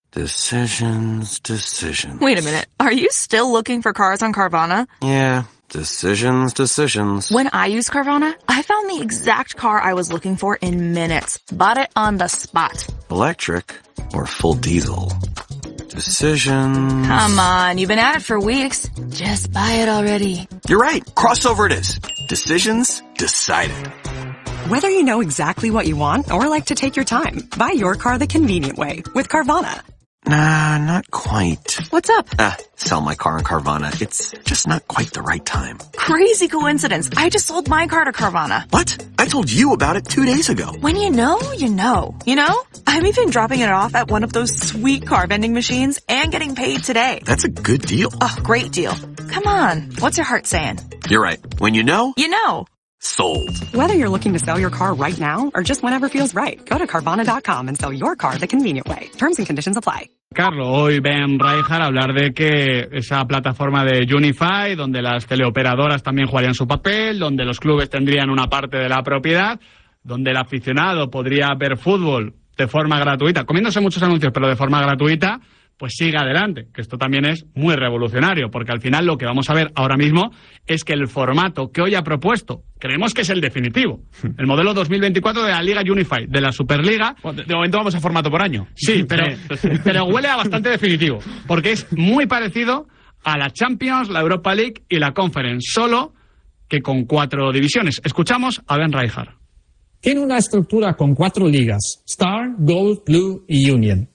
Decisions. Wait a minute. Are you still looking for cars on Carvana? Yeah, decisions. When I used Carvana, I found the exact car I was looking for in minutes. Bought it on the spot. Electric or full diesel? Decisions. Come on, you've been at it for weeks. Just buy it already. You're right. Crossover it is. Decisions decided. Whether you know exactly what you want or like to take your time, buy your car the convenient way with Carvana. Nah, not quite. What's up? Sell my car on Carvana. It's just not quite the right time. Crazy coincidence. I just sold my car to Carvana. What? I told you about it 2 days ago. When you know, you know. You know? I'm even dropping it off at one of those sweet car vending machines and getting paid today. That's a good deal. Oh, great deal. Come on. What's your heart saying? You're right. When you know... You know. Sold. Whether you're looking to sell your car right now or just whenever feels right, go to Carvana.com and sell your car the convenient way. Terms and conditions apply. Carlos, hoy Ben Rijkaard a hablar de que esa plataforma de Unify, donde las teleoperadoras también jugarían su papel, donde los clubes tendrían una parte de la propiedad, donde el aficionado podría ver fútbol de forma gratuita, comiéndose muchos anuncios, pero de forma gratuita, pues siga adelante, que esto también es muy revolucionario, porque al final lo que vamos a ver ahora mismo es que el formato que hoy ha propuesto, creemos que es el definitivo, el modelo 2024 de la Liga Unify, de la Superliga. De momento vamos a formato por año. Sí, pero huele a bastante definitivo, porque es muy parecido a la Champions, la Europa League y la Conference, solo que con 4 divisiones. Escuchamos a Ben Rijkaard. Tiene una estructura con 4 ligas: Star, Gold, Blue y Union.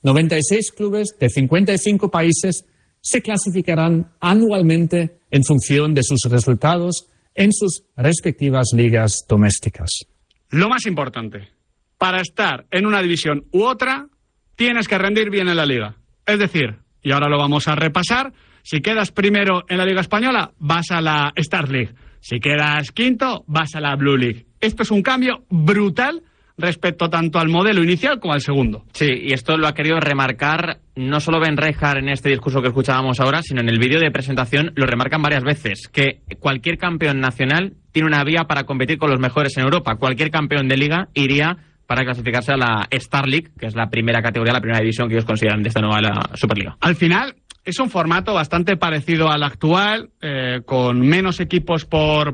96 clubes de 55 países se clasificarán anualmente en función de sus resultados en sus respectivas ligas domésticas. Lo más importante, para estar en una división u otra, tienes que rendir bien en la liga. Es decir, y ahora lo vamos a repasar, si quedas primero en la Liga Española, vas a la Star League. Si quedas quinto, vas a la Blue League. Esto es un cambio brutal respecto tanto al modelo inicial como al segundo. Sí, y esto lo ha querido remarcar no solo Ben Rijkaard en este discurso que escuchábamos ahora, sino en el vídeo de presentación lo remarcan varias veces, que cualquier campeón nacional tiene una vía para competir con los mejores en Europa. Cualquier campeón de liga iría para clasificarse a la Star League, que es la primera categoría, la primera división que ellos consideran de esta nueva Superliga. Al final es un formato bastante parecido al actual, con menos equipos por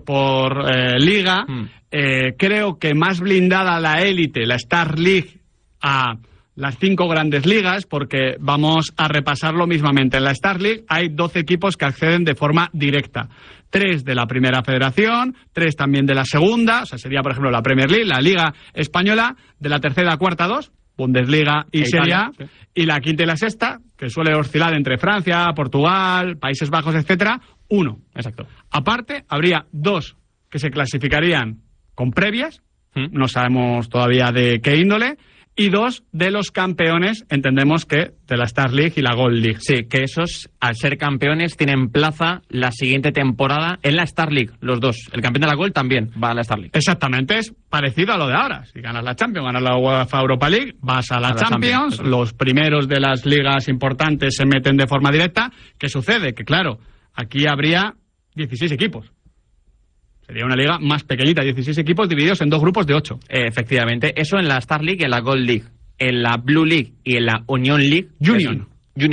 liga. Creo que más blindada la élite, la Star League, a las 5 grandes ligas, porque vamos a repasarlo mismamente. En la Star League hay 12 equipos que acceden de forma directa. 3 de la primera federación, 3 también de la segunda, o sea, sería por ejemplo la Premier League, la Liga Española, de la tercera a cuarta 2, Bundesliga y Serie A, sí. Y la quinta y la sexta, que suele oscilar entre Francia, Portugal, Países Bajos, etcétera, 1. Exacto. Aparte, habría 2 que se clasificarían con previas, no sabemos todavía de qué índole, y 2 de los campeones, entendemos que de la Star League y la Gold League. Sí, que esos, al ser campeones, tienen plaza la siguiente temporada en la Star League, los 2. El campeón de la Gold también va a la Star League. Exactamente, es parecido a lo de ahora. Si ganas la Champions, ganas la UEFA Europa League, vas a la Champions, los primeros de las ligas importantes se meten de forma directa. ¿Qué sucede? Que claro, aquí habría 16 equipos. Sería una liga más pequeñita, 16 equipos divididos en 2 grupos de 8. Efectivamente, eso en la Star League y en la Gold League. En la Blue League y en la Union League... Union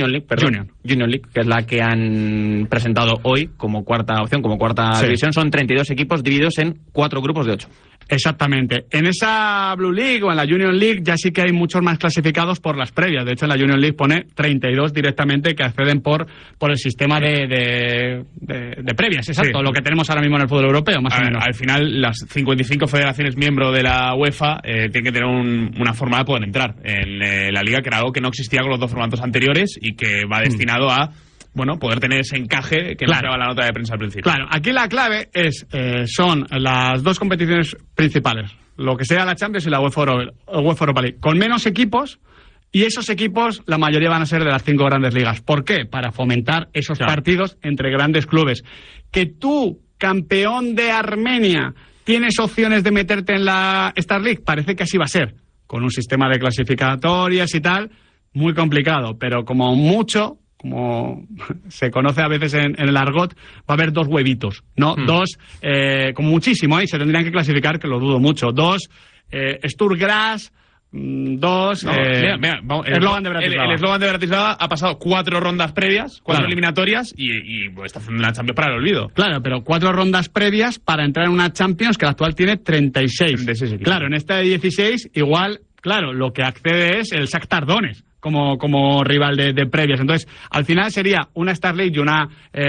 League, que es la que han presentado hoy como cuarta opción, como cuarta división. Son 32 equipos divididos en 4 grupos de 8. Exactamente. En esa Blue League o en la Union League ya sí que hay muchos más clasificados por las previas. De hecho, en la Union League pone 32 directamente que acceden por el sistema de previas. Exacto, lo que tenemos ahora mismo en el fútbol europeo, más o menos. Al final, las 55 federaciones miembros de la UEFA tienen que tener una forma de poder entrar en la liga, que era algo que no existía con los 2 formatos anteriores y que va destinado a poder tener ese encaje que nos lleva la nota de prensa al principio. Claro, aquí la clave son las 2 competiciones principales, lo que sea la Champions y la UEFA Europa League, con menos equipos, y esos equipos, la mayoría van a ser de las 5 grandes ligas. ¿Por qué? Para fomentar esos partidos entre grandes clubes. Que tú, campeón de Armenia, tienes opciones de meterte en la Star League, parece que así va a ser, con un sistema de clasificatorias y tal, muy complicado, pero como mucho, como se conoce a veces en el argot, va a haber 2 huevitos, ¿no? 2, como muchísimo, y se tendrían que clasificar, que lo dudo mucho. 2, Sturm Graz, 2. Mira, vamos, eslogan de Bratislava. El eslogan de Bratislava ha pasado 4 rondas previas, 4 eliminatorias y pues, está haciendo una Champions para el olvido. Claro, pero 4 rondas previas para entrar en una Champions que la actual tiene 36. Claro, en esta de 16 igual, claro, lo que accede es el Shakhtar Donetsk como rival de previas. Entonces, al final sería una Star League y una,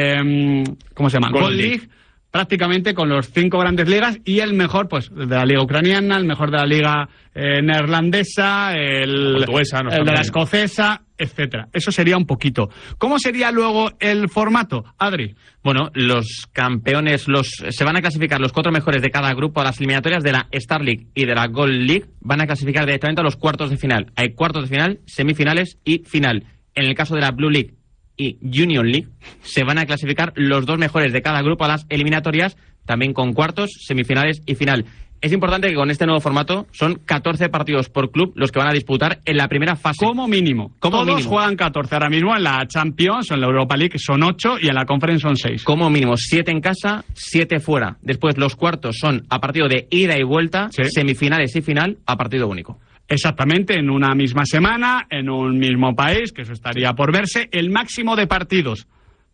¿cómo se llama? Gold League, prácticamente con los 5 grandes ligas y el mejor, pues, de la liga ucraniana, el mejor de la liga neerlandesa, el portuguesa, el de la escocesa, etcétera. Eso sería un poquito. ¿Cómo sería luego el formato, Adri? Bueno, los campeones, se van a clasificar los 4 mejores de cada grupo a las eliminatorias de la Star League y de la Gold League. Van a clasificar directamente a los cuartos de final. Hay cuartos de final, semifinales y final. En el caso de la Blue League y Union League, se van a clasificar los 2 mejores de cada grupo a las eliminatorias, también con cuartos, semifinales y final. Es importante que con este nuevo formato son 14 partidos por club los que van a disputar en la primera fase. Como mínimo. Todos juegan 14 ahora mismo. En la Champions, en la Europa League son 8 y en la Conference son 6. Como mínimo, 7 en casa, 7 fuera. Después los cuartos son a partido de ida y vuelta, semifinales y final a partido único. Exactamente, en una misma semana, en un mismo país, que eso estaría por verse. El máximo de partidos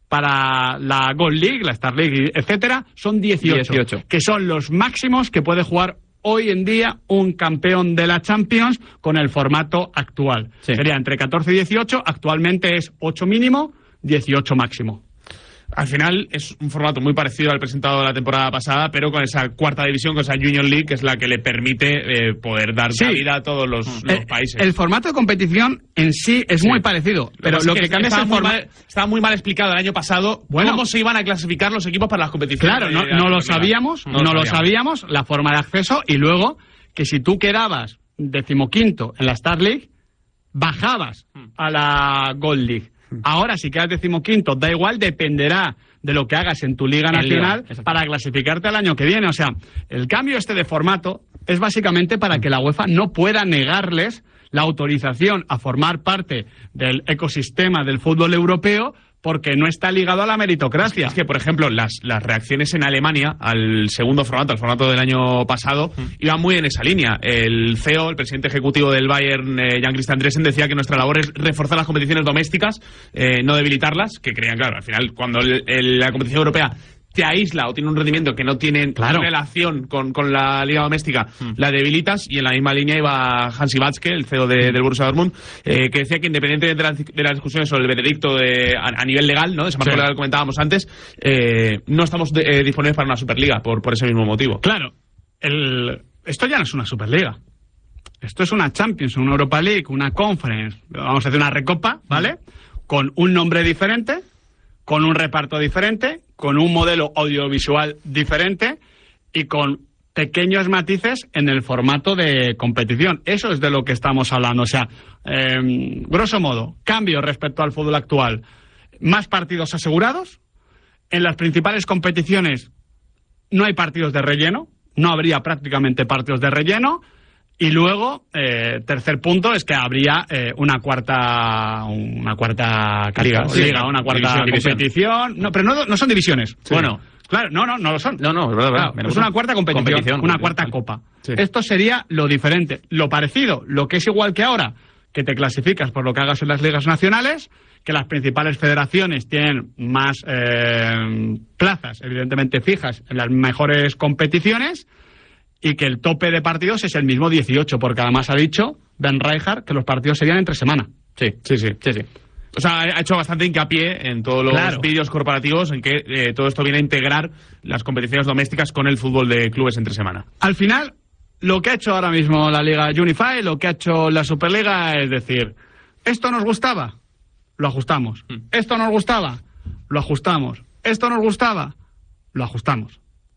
para la Gold League, la Star League, etcétera, son 18, que son los máximos que puede jugar hoy en día un campeón de la Champions con el formato actual. Sería entre 14 y 18, actualmente es 8 mínimo, 18 máximo. Al final es un formato muy parecido al presentado de la temporada pasada, pero con esa cuarta división, con esa Union League, que es la que le permite poder dar cabida a todos los países. El formato de competición en sí es muy parecido, pero lo que cambia es el formato. Estaba muy mal explicado el año pasado cómo se iban a clasificar los equipos para las competiciones. Claro, no lo sabíamos, no lo sabíamos, la forma de acceso, y luego que si tú quedabas 15º en la Star League, bajabas a la Gold League. Ahora, si quedas 15º, da igual, dependerá de lo que hagas en tu Liga Nacional para clasificarte al año que viene. O sea, el cambio de formato es básicamente para que la UEFA no pueda negarles la autorización a formar parte del ecosistema del fútbol europeo porque no está ligado a la meritocracia. Es que, por ejemplo, las reacciones en Alemania al segundo formato, al formato del año pasado, iban muy en esa línea. El CEO, el presidente ejecutivo del Bayern, Jan-Christian Dressen, decía que nuestra labor es reforzar las competiciones domésticas, no debilitarlas, que creían, claro, al final, cuando la competición europea te aísla o tiene un rendimiento que no tiene relación con la liga doméstica, la debilitas. Y en la misma línea iba Hansi Watzke, el CEO del Borussia Dortmund, que decía que independientemente de las discusiones sobre el veredicto a nivel legal, ¿no? Ese marco legal que comentábamos antes, no estamos disponibles para una Superliga por ese mismo motivo. Claro, esto ya no es una Superliga. Esto es una Champions, una Europa League, una Conference, vamos a hacer una recopa, ¿vale? Con un nombre diferente, con un reparto diferente, con un modelo audiovisual diferente y con pequeños matices en el formato de competición. Eso es de lo que estamos hablando. O sea, grosso modo, cambio respecto al fútbol actual. Más partidos asegurados. En las principales competiciones no hay partidos de relleno. No habría prácticamente partidos de relleno. Y luego, tercer punto, es que habría una cuarta liga, una cuarta competición. No, pero no son divisiones. Sí. Bueno, claro, no lo son. No, es verdad. Claro, es una cuarta competición, una cuarta copa. Sí. Esto sería lo diferente. Lo parecido, lo que es igual que ahora, que te clasificas por lo que hagas en las ligas nacionales, que las principales federaciones tienen más plazas, evidentemente fijas, en las mejores competiciones, y que el tope de partidos es el mismo 18, porque además ha dicho Ben Rijkaard que los partidos serían entre semana. Sí. O sea, ha hecho bastante hincapié en todos los vídeos corporativos en que todo esto viene a integrar las competiciones domésticas con el fútbol de clubes entre semana. Al final, lo que ha hecho ahora mismo la Liga Unify, lo que ha hecho la Superliga, es decir, ¿esto nos gustaba? Lo ajustamos. ¿Esto nos gustaba? Lo ajustamos. ¿Esto nos gustaba? Lo ajustamos.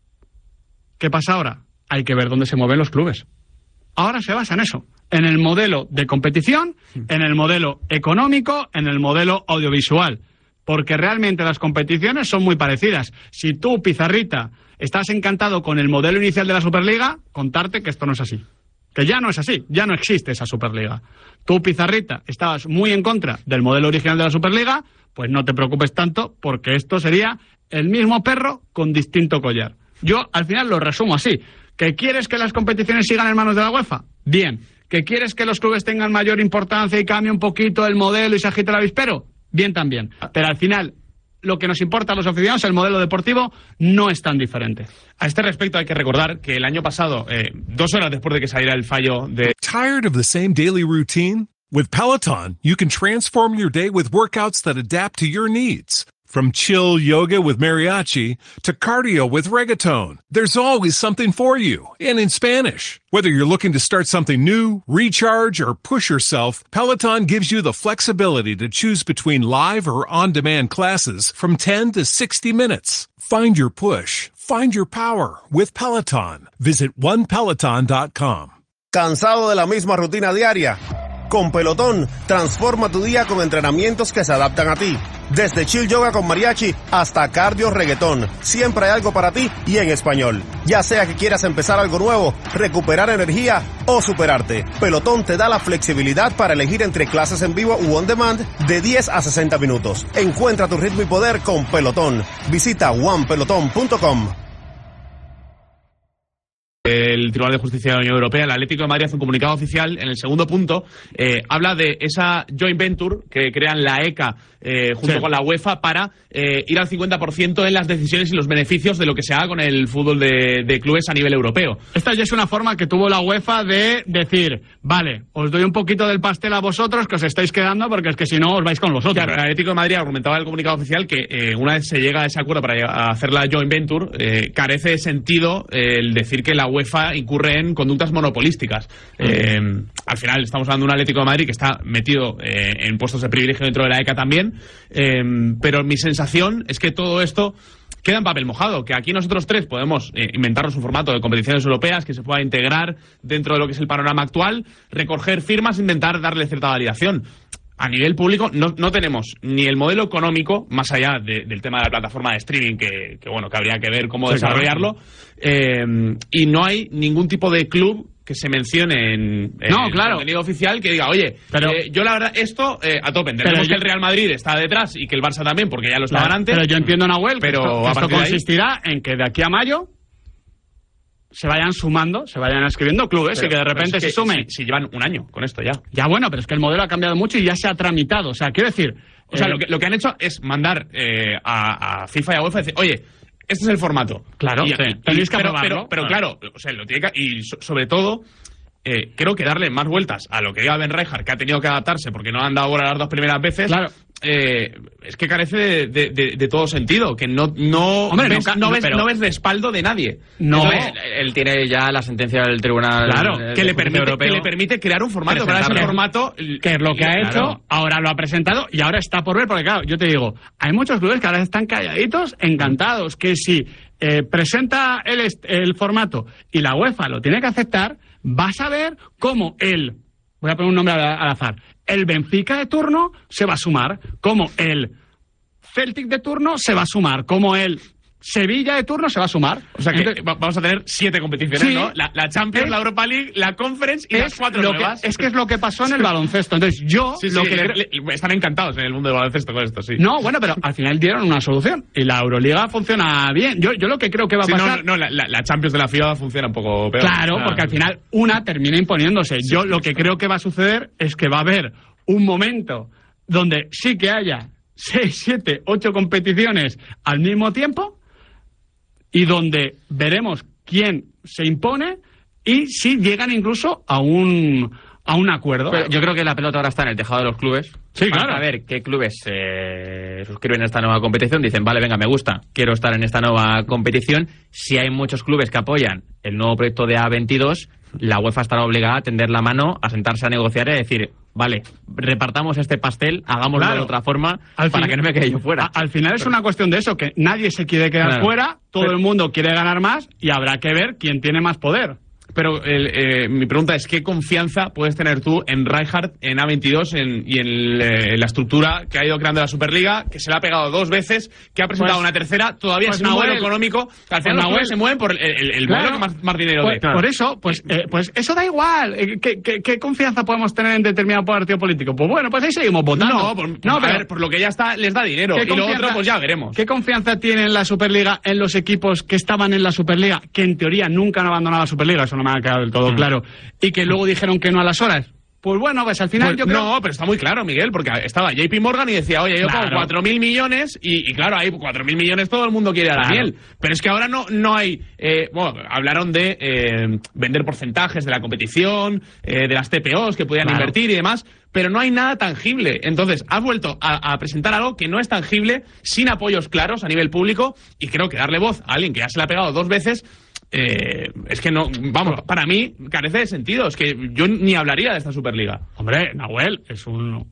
¿Qué pasa ahora? Hay que ver dónde se mueven los clubes. Ahora se basa en eso, en el modelo de competición, en el modelo económico, en el modelo audiovisual, porque realmente las competiciones son muy parecidas. Si tú, Pizarrita, estás encantado con el modelo inicial de la Superliga, contarte que esto no es así, que ya no es así, ya no existe esa Superliga. Tú, Pizarrita, estabas muy en contra del modelo original de la Superliga, pues no te preocupes tanto, porque esto sería el mismo perro con distinto collar. Yo, al final, lo resumo así. ¿Que quieres que las competiciones sigan en manos de la UEFA? Bien. ¿Que quieres que los clubes tengan mayor importancia y cambie un poquito el modelo y se agite el avispero? Bien también. Pero al final, lo que nos importa a los aficionados, el modelo deportivo, no es tan diferente. A este respecto hay que recordar que el año pasado, 2 horas después de que saliera el fallo de... Tired of the same daily routine? With Peloton, you can transform your day with workouts that adapt to your needs. From chill yoga with mariachi to cardio with reggaeton, there's always something for you, and in Spanish. Whether you're looking to start something new, recharge, or push yourself, Peloton gives you the flexibility to choose between live or on-demand classes from 10 to 60 minutes. Find your push, find your power with Peloton. Visit onepeloton.com. ¿Cansado de la misma rutina diaria? Con Pelotón, transforma tu día con entrenamientos que se adaptan a ti. Desde chill yoga con mariachi hasta cardio reggaetón, siempre hay algo para ti y en español. Ya sea que quieras empezar algo nuevo, recuperar energía o superarte, Pelotón te da la flexibilidad para elegir entre clases en vivo u on demand de 10 a 60 minutos. Encuentra tu ritmo y poder con Pelotón. Visita onepeloton.com. El Tribunal de Justicia de la Unión Europea, el Atlético de Madrid hace un comunicado oficial. En el segundo punto habla de esa joint venture que crean la ECA junto con la UEFA para ir al 50% en las decisiones y los beneficios de lo que se haga con el fútbol de clubes a nivel europeo. Esta ya es una forma que tuvo la UEFA de decir, vale, os doy un poquito del pastel a vosotros que os estáis quedando porque es que si no os vais con los otros. Claro, el Atlético de Madrid argumentaba en el comunicado oficial que una vez se llega a ese acuerdo para hacer la joint venture, carece de sentido el decir que la UEFA incurre en conductas monopolísticas. Al final estamos hablando de un Atlético de Madrid que está metido en puestos de privilegio dentro de la ECA también, pero mi sensación es que todo esto queda en papel mojado, que aquí nosotros tres podemos inventarnos un formato de competiciones europeas que se pueda integrar dentro de lo que es el panorama actual, recoger firmas, intentar darle cierta validación. A nivel público no tenemos ni el modelo económico, más allá del tema de la plataforma de streaming, que habría que ver cómo desarrollarlo, y no hay ningún tipo de club que se mencione en el contenido oficial que diga, oye, pero yo la verdad, esto a tope, entendemos que el Real Madrid está detrás y que el Barça también, porque ya lo estaban antes. Pero yo entiendo, Nahuel, pero que esto consistirá en que de aquí a mayo se vayan sumando, se vayan escribiendo clubes y que de repente se sumen. Si llevan un año con esto ya. Ya bueno, pero es que el modelo ha cambiado mucho y ya se ha tramitado. O sea, quiero decir... O sea, lo que han hecho es mandar a FIFA y a UEFA y decir, oye, este es el formato. Claro, tenéis que aprobarlo. Pero claro, o sea, lo tiene que... Y sobre todo... creo que darle más vueltas a lo que diga Ben Rijkaard, que ha tenido que adaptarse porque no han dado bola las 2 primeras veces. Claro. Es que carece de todo sentido, que no ves respaldo de nadie. Él tiene ya la sentencia del tribunal, que le permite crear un formato, para ese formato, que es lo que ha hecho, ahora lo ha presentado y ahora está por ver, porque claro, yo te digo, hay muchos clubes que ahora están calladitos, encantados, que si presenta el formato y la UEFA lo tiene que aceptar, vas a ver cómo voy a poner un nombre al azar, el Benfica de turno se va a sumar, como el Celtic de turno se va a sumar, como el Sevilla de turno se va a sumar. O sea que vamos a tener 7 competiciones, ¿no? La Champions, la Europa League, la Conference y las 4 nuevas. Es que es lo que pasó en el baloncesto. Entonces están encantados en el mundo del baloncesto con esto, sí. No, bueno, pero al final dieron una solución y la Euroliga funciona bien. Yo lo que creo que va a pasar... La Champions de la FIBA funciona un poco peor. Claro, porque al final una termina imponiéndose. Yo lo que creo que va a suceder es que va a haber un momento donde sí que haya 6, 7, 8 competiciones al mismo tiempo y donde veremos quién se impone y si llegan incluso a un acuerdo. Pero yo creo que la pelota ahora está en el tejado de los clubes. Sí, claro. A ver qué clubes se suscriben a esta nueva competición. Dicen, vale, venga, me gusta, quiero estar en esta nueva competición. Si hay muchos clubes que apoyan el nuevo proyecto de A22, la UEFA estará obligada a tender la mano, a sentarse a negociar y a decir, vale, repartamos este pastel, hagámoslo de otra forma para que no me quede yo fuera. Al final es una cuestión de eso, que nadie se quiere quedar fuera, todo el mundo quiere ganar más y habrá que ver quién tiene más poder. Pero mi pregunta es, ¿qué confianza puedes tener tú en Rijkaard, en A22 y en la estructura que ha ido creando la Superliga, que se le ha pegado 2 veces, que ha presentado una tercera, todavía es un modelo económico, al final los clubes se mueven por el modelo que más dinero dé? Por eso, pues eso da igual. ¿Qué confianza podemos tener en determinado partido político? Pues bueno, pues ahí seguimos votando. Pero por lo que ya está, les da dinero. Y lo otro, pues ya veremos. ¿Qué confianza tiene la Superliga en los equipos que estaban en la Superliga, que en teoría nunca han abandonado la Superliga? Eso no me ha quedado del todo claro, y que luego dijeron que no a las horas. Pues bueno, pues al final pues yo creo... No, pero está muy claro, Miguel, porque estaba JP Morgan y decía, oye, yo Claro. pago 4.000 millones y claro, hay 4.000 millones, todo el mundo quiere a la Claro. miel. Pero es que ahora no hay... bueno, hablaron de vender porcentajes de la competición, de las TPOs que podían Claro. invertir y demás, pero no hay nada tangible. Entonces, has vuelto a presentar algo que no es tangible, sin apoyos claros a nivel público, y creo que darle voz a alguien que ya se le ha pegado 2 veces... es que no, vamos, para mí carece de sentido. Es que yo ni hablaría de esta Superliga. Hombre, Nahuel, es un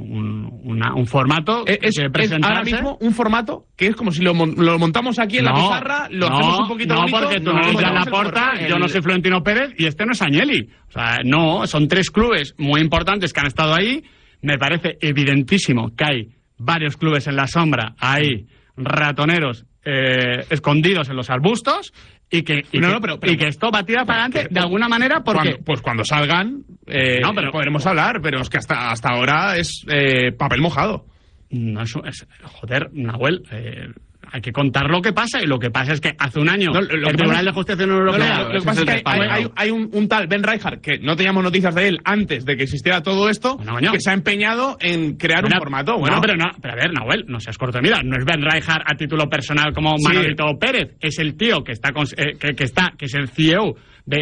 formato Es que presentarse... ahora mismo un formato que es como si lo montamos aquí en la pizarra, lo hacemos un poquito bonito. No, porque tú no nos eres Joan montamos el Laporta, formato. yo no soy Florentino Pérez y este no es Agnelli. O sea, no, son 3 clubes muy importantes que han estado ahí. Me parece evidentísimo que hay varios clubes en la sombra, hay ratoneros escondidos en los arbustos, y que esto va a tirar para adelante de alguna manera porque... Cuando salgan, pero podremos hablar, pero es que hasta ahora es papel mojado. No, joder, Nahuel, hay que contar lo que pasa, y lo que pasa es que hace un año el Tribunal de Justicia de la Unión Europea... Lo que pasa es que hay un tal Ben Rijkaard, que no teníamos noticias de él antes de que existiera todo esto, que se ha empeñado en crear un formato. Bueno, pero a ver, Nahuel, no seas corto de mira, no es Ben Rijkaard a título personal como Manolito Pérez, es el tío que es el CEO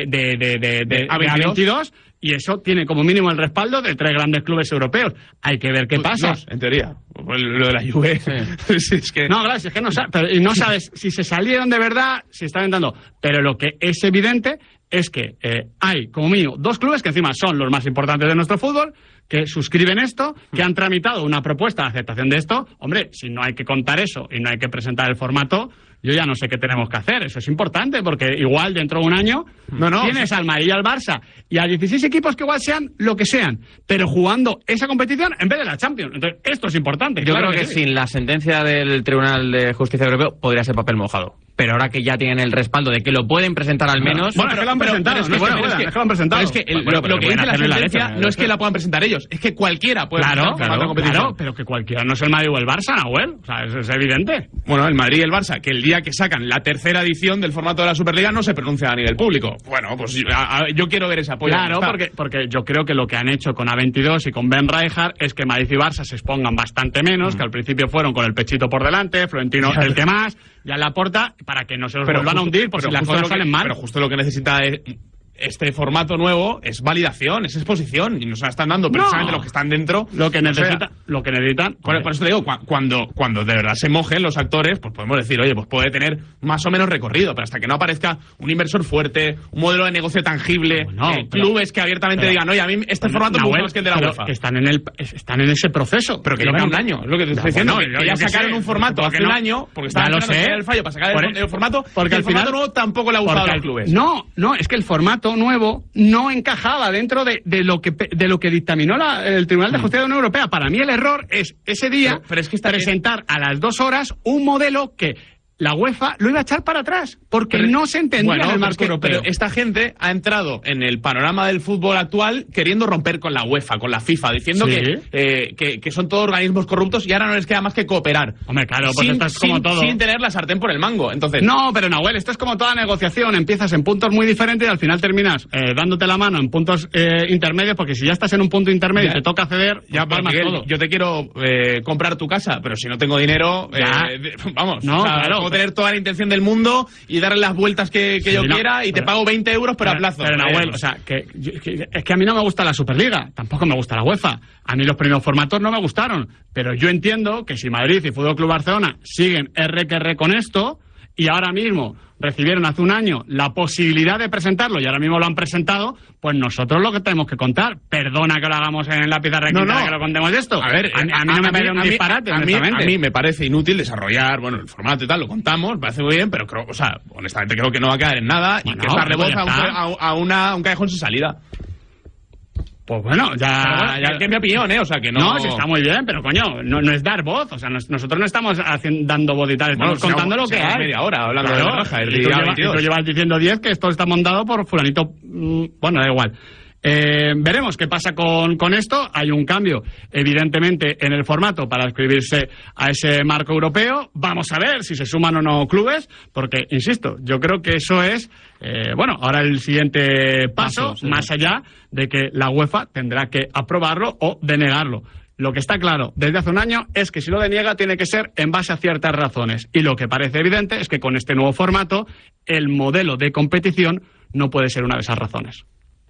de A22, y eso tiene como mínimo el respaldo de 3 grandes clubes europeos. Hay que ver qué pasa. En teoría. Lo de la Juve. Sí. Es que... No, claro, es que no sabes si se salieron de verdad, si están entrando. Pero lo que es evidente es que hay como mínimo 2 clubes que encima son los más importantes de nuestro fútbol, que suscriben esto, que han tramitado una propuesta de aceptación de esto. Hombre, si no hay que contar eso y no hay que presentar el formato, yo ya no sé qué tenemos que hacer. Eso es importante, porque igual dentro de un año tienes al Madrid y al Barça y a 16 equipos que igual sean lo que sean, pero jugando esa competición en vez de la Champions. Entonces, esto es importante. Yo claro creo que sí. sin la sentencia del Tribunal de Justicia Europeo podría ser papel mojado. Pero ahora que ya tienen el respaldo de que lo pueden presentar al menos... Bueno, es que lo han presentado. Es que lo han presentado. Es que lo que dice la sentencia no es que la puedan presentar ellos, es que cualquiera puede presentar formato de competición. Claro, pero que cualquiera no es el Madrid o el Barça, Nahuel. O sea, es evidente. Bueno, el Madrid y el Barça, que el día que sacan la tercera edición del formato de la Superliga no se pronuncia a nivel público. Bueno, pues yo quiero ver ese apoyo. Claro, porque yo creo que lo que han hecho con A22 y con Ben Rijkaard es que Madrid y Barça se expongan bastante menos, que al principio fueron con el pechito por delante, Florentino el que más, ya Laporta, para que no se los vuelvan a hundir por si las cosas salen mal. Pero justo lo que necesita este formato nuevo es validación, es exposición, y nos la están dando precisamente los que están dentro. Lo que necesitan. Por eso te digo, cuando de verdad se mojen los actores, pues podemos decir, oye, pues puede tener más o menos recorrido, pero hasta que no aparezca un inversor fuerte, un modelo de negocio tangible, clubes que abiertamente digan, oye, a mí este formato me gusta más que el de la UEFA. Están en ese proceso. Pero que llevan un año, es lo que te estoy diciendo. Que ya sacaron un formato hace un año, porque estaban esperando el fallo para sacar el formato, porque el formato nuevo tampoco le ha gustado a los clubes. No, es que el formato nuevo no encajaba dentro de lo que dictaminó el Tribunal de Justicia de la Unión Europea. Para mí el error es ese día presentar a las 2 horas un modelo que la UEFA lo iba a echar para atrás, porque no se entendía en el marco europeo. Pero esta gente ha entrado en el panorama del fútbol actual queriendo romper con la UEFA, con la FIFA, diciendo que son todos organismos corruptos y ahora no les queda más que cooperar. Hombre, claro, pues esto es como todo. Sin tener la sartén por el mango. Entonces... No, pero Nahuel, esto es como toda negociación. Empiezas en puntos muy diferentes y al final terminas dándote la mano en puntos intermedios, porque si ya estás en un punto intermedio y te toca ceder, ya pues, Miguel, todo. Yo te quiero comprar tu casa, pero si no tengo dinero, vamos, no, claro. Tener toda la intención del mundo y darle las vueltas que yo quiera y te pago 20 euros pero a plazo. Pero Nahuel, o sea, es que a mí no me gusta la Superliga, tampoco me gusta la UEFA. A mí los primeros formatos no me gustaron, pero yo entiendo que si Madrid y Fútbol Club Barcelona siguen R con esto y ahora mismo recibieron hace un año la posibilidad de presentarlo y ahora mismo lo han presentado, pues nosotros lo que tenemos que contar. Perdona que lo hagamos en la pizarra que lo contemos esto. A ver, a mí no me parece un disparate, a mí me parece inútil desarrollar, el formato y tal, lo contamos, me parece muy bien, pero creo, honestamente creo que no va a quedar en nada y que es darle voz a un callejón sin salida. Pues bueno, ya que es mi opinión, o sea que no... No, sí está muy bien, pero coño, no es dar voz, o sea, nosotros no estamos dando voz y tal, estamos contando lo que hay. Media hora hablando de Raja, y tú llevas diciendo 10 que esto está montado por fulanito, bueno, da igual. Veremos qué pasa con esto. Hay un cambio, evidentemente, en el formato para inscribirse a ese marco europeo. Vamos a ver si se suman o no clubes, porque, insisto, yo creo que eso es, ahora el siguiente paso, sí, más allá de que la UEFA tendrá que aprobarlo o denegarlo. Lo que está claro desde hace un año es que si lo deniega tiene que ser en base a ciertas razones. Y lo que parece evidente es que con este nuevo formato, el modelo de competición no puede ser una de esas razones.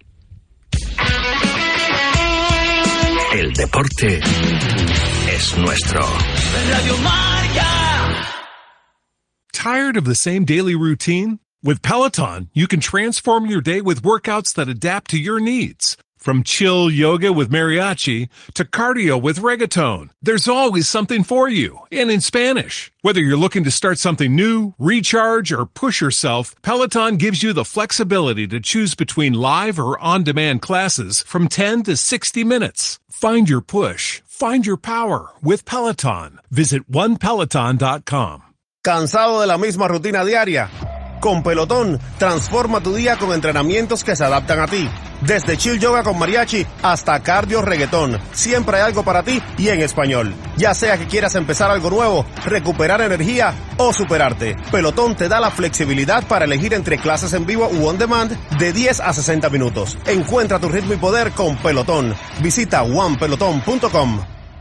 El deporte es nuestro. Radio Marca. Tired of the same daily routine? With Peloton, you can transform your day with workouts that adapt to your needs. From chill yoga with mariachi to cardio with reggaeton, there's always something for you, and in Spanish. Whether you're looking to start something new, recharge, or push yourself, Peloton gives you the flexibility to choose between live or on-demand classes from 10 to 60 minutes. Find your push, find your power with Peloton. Visit onepeloton.com. ¿Cansado de la misma rutina diaria? Con Pelotón, transforma tu día con entrenamientos que se adaptan a ti. Desde chill yoga con mariachi hasta cardio reggaetón, siempre hay algo para ti y en español. Ya sea que quieras empezar algo nuevo, recuperar energía o superarte, Pelotón te da la flexibilidad para elegir entre clases en vivo u on demand de 10 a 60 minutos. Encuentra tu ritmo y poder con Pelotón. Visita onepeloton.com.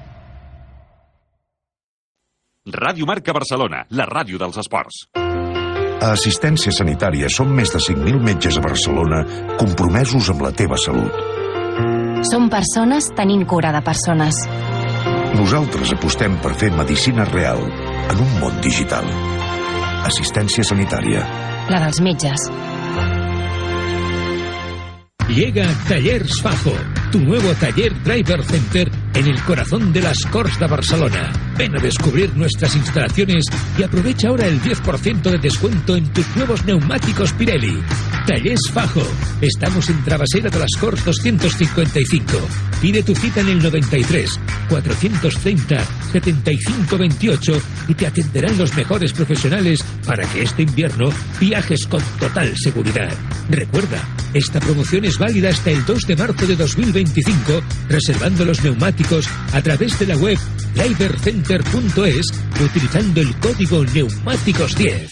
Ràdio Marca Barcelona, la ràdio dels esports. A Assistència Sanitària som més de 5.000 metges a Barcelona compromesos amb la teva salut. Som persones tenint cura de persones. Nosaltres apostem per fer medicina real en un món digital. Assistència Sanitària. La dels metges. Llega Tallers Fajo, tu nuevo taller Driver Center en el corazón de las Corts de Barcelona. Ven a descubrir nuestras instalaciones y aprovecha ahora el 10% de descuento en tus nuevos neumáticos Pirelli. Tallers Fajo. Estamos en Travesera de las Corts 255. Pide tu cita en el 93 430 75 28 y te atenderán los mejores profesionales para que este invierno viajes con total seguridad. Recuerda, esta promoción es válida hasta el 2 de marzo de 2025, reservando los neumáticos a través de la web drivercenter.es utilizando el código Neumáticos10.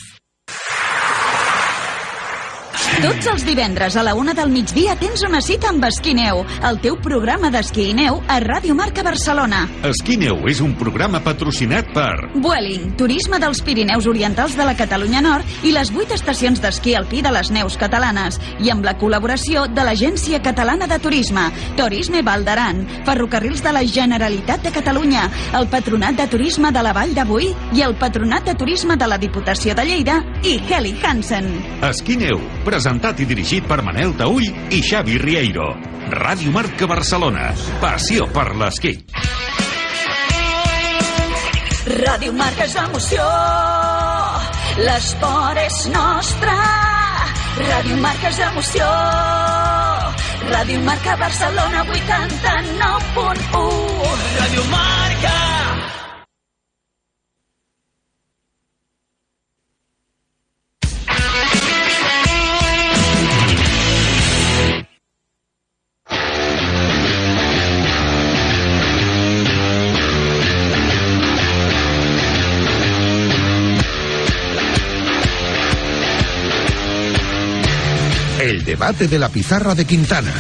Tots els divendres a la 1 del migdia tens una cita amb Esquí Neu, el teu programa d'esquí i neu a Ràdio Marca Barcelona. Esquí Neu és un programa patrocinat per Vueling, turisme dels Pirineus Orientals de la Catalunya Nord i les 8 estacions d'esquí alpí de les neus catalanes, i amb la col·laboració de l'Agència Catalana de Turisme, Turisme Val d'Aran, Ferrocarrils de la Generalitat de Catalunya, el Patronat de Turisme de la Vall de Boí i el Patronat de Turisme de la Diputació de Lleida i Heli Hansen. Esquí Neu, presentat i dirigit per Manel Taüll i Xavi Rieiro. Ràdio Marca Barcelona. Passió per l'esquí. Ràdio Marca és emoció, l'esport és nostre. Ràdio Marca és emoció, Ràdio Marca Barcelona 89.1. Ràdio Marca. El debate de la pizarra de Quintana.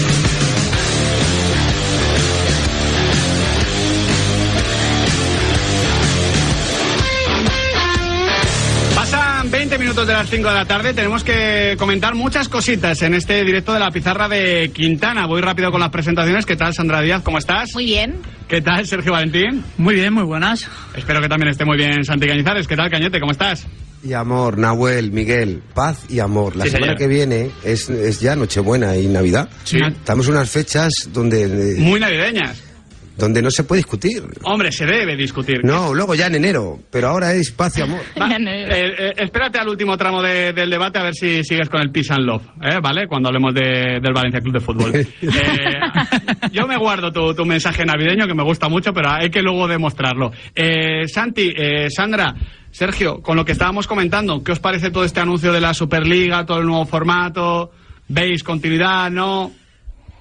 Pasan 20 minutos de las 5 de la tarde. Tenemos que comentar muchas cositas en este directo de la pizarra de Quintana. Voy rápido con las presentaciones. ¿Qué tal, Sandra Díaz? ¿Cómo estás? Muy bien. ¿Qué tal, Sergio Valentín? Muy bien, muy buenas. Espero que también esté muy bien Santi Cañizares. ¿Qué tal, Cañete? ¿Cómo estás? Y amor, Nahuel, Miguel, paz y amor. La semana señor. que viene es ya Nochebuena y Navidad. Sí. Estamos en unas fechas donde... Muy navideñas. Donde no se puede discutir. Hombre, se debe discutir. No, luego ya en enero, pero ahora es paz y amor. Espérate al último tramo del debate a ver si sigues con el Peace and Love, ¿vale? Cuando hablemos del Valencia Club de Fútbol. Yo me guardo tu mensaje navideño, que me gusta mucho, pero hay que luego demostrarlo. Santi, Sandra, Sergio, con lo que estábamos comentando, ¿qué os parece todo este anuncio de la Superliga, todo el nuevo formato? ¿Veis continuidad, no?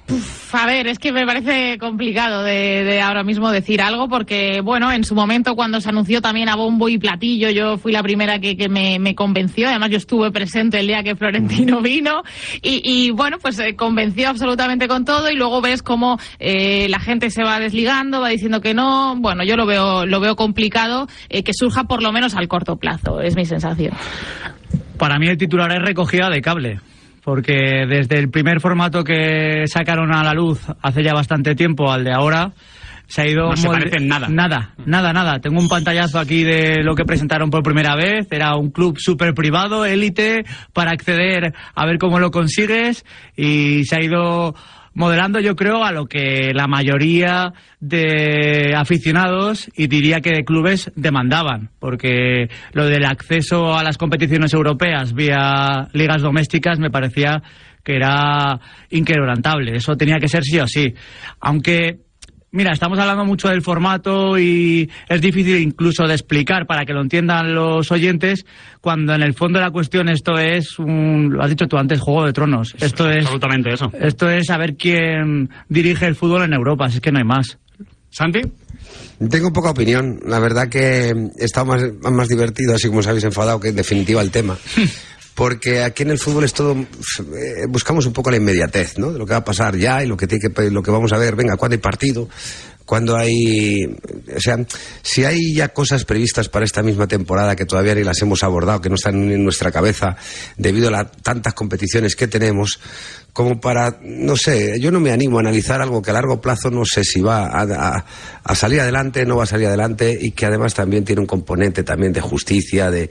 A ver, es que me parece complicado de ahora mismo decir algo porque, bueno, en su momento cuando se anunció también a bombo y platillo, yo fui la primera que me convenció. Además, yo estuve presente el día que Florentino vino y bueno, pues convenció absolutamente con todo y luego ves cómo la gente se va desligando, va diciendo que no. Bueno, yo lo veo complicado que surja por lo menos al corto plazo, es mi sensación. Para mí el titular es recogida de cable. Porque desde el primer formato que sacaron a la luz hace ya bastante tiempo al de ahora, se ha ido... No se parecen nada. Nada. Tengo un pantallazo aquí de lo que presentaron por primera vez. Era un club súper privado, élite, para acceder a ver cómo lo consigues. Y se ha ido modelando, yo creo, a lo que la mayoría de aficionados y diría que de clubes demandaban, porque lo del acceso a las competiciones europeas vía ligas domésticas me parecía que era inquebrantable, eso tenía que ser sí o sí, aunque... Mira, estamos hablando mucho del formato y es difícil incluso de explicar para que lo entiendan los oyentes, cuando en el fondo de la cuestión esto es lo has dicho tú antes, Juego de Tronos. Esto es absolutamente eso. Esto es saber quién dirige el fútbol en Europa, si es que no hay más. ¿Santi? Tengo poca opinión. La verdad que está más divertido, así como os habéis enfadado, que en definitiva el tema. Porque aquí en el fútbol es todo, buscamos un poco la inmediatez, ¿no? De lo que va a pasar ya y lo que vamos a ver, venga, cuándo hay partido, cuando hay... O sea, si hay ya cosas previstas para esta misma temporada que todavía ni las hemos abordado, que no están en nuestra cabeza debido a tantas competiciones que tenemos, como para, no sé, yo no me animo a analizar algo que a largo plazo no sé si va a salir adelante, no va a salir adelante, y que además también tiene un componente también de justicia, de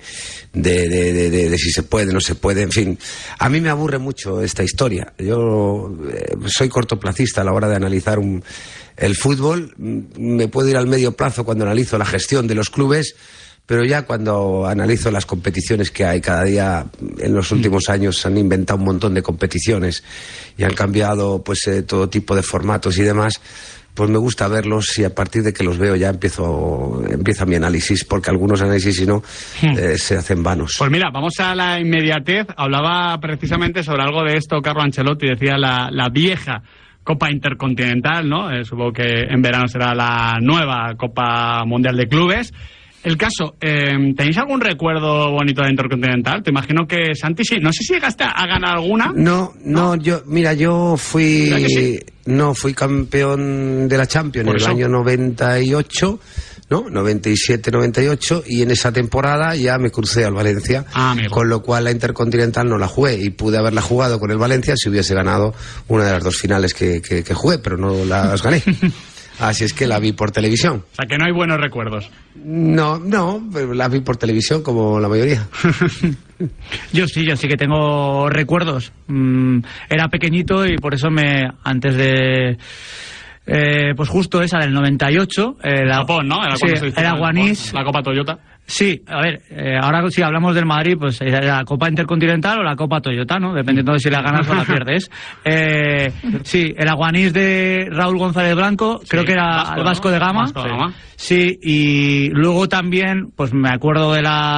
si se puede, no se puede, en fin. A mí me aburre mucho esta historia. Yo soy cortoplacista a la hora de analizar el fútbol. Me puedo ir al medio plazo cuando analizo la gestión de los clubes, pero ya cuando analizo las competiciones que hay cada día, en los últimos años han inventado un montón de competiciones y han cambiado pues todo tipo de formatos y demás, pues me gusta verlos, y a partir de que los veo ya empieza mi análisis, porque algunos análisis, si no, se hacen vanos. Pues mira, vamos a la inmediatez. Hablaba precisamente sobre algo de esto Carlo Ancelotti, decía la vieja Copa Intercontinental, ¿no? Supongo que en verano será la nueva Copa Mundial de Clubes. El caso, ¿tenéis algún recuerdo bonito de Intercontinental? Te imagino que Santi sí. No sé si llegaste a ganar alguna. No, yo fui... No, fui campeón de la Champions en el año 98, ¿no? 97-98, y en esa temporada ya me crucé al Valencia, con lo cual la Intercontinental no la jugué, y pude haberla jugado con el Valencia si hubiese ganado una de las dos finales que jugué, pero no las gané. Así es que la vi por televisión. O sea, que no hay buenos recuerdos. No, la vi por televisión como la mayoría. Yo sí que tengo recuerdos. Era pequeñito y por eso antes de... pues justo esa del 98... Japón, ¿no? Era Guanís. La Copa Toyota. Sí, a ver, ahora si hablamos del Madrid, pues la Copa Intercontinental o la Copa Toyota, ¿no? Dependiendo de si la ganas o la pierdes. Sí, el Aguanís de Raúl González Blanco, creo que era el Vasco de Gama. Sí, y luego también, pues me acuerdo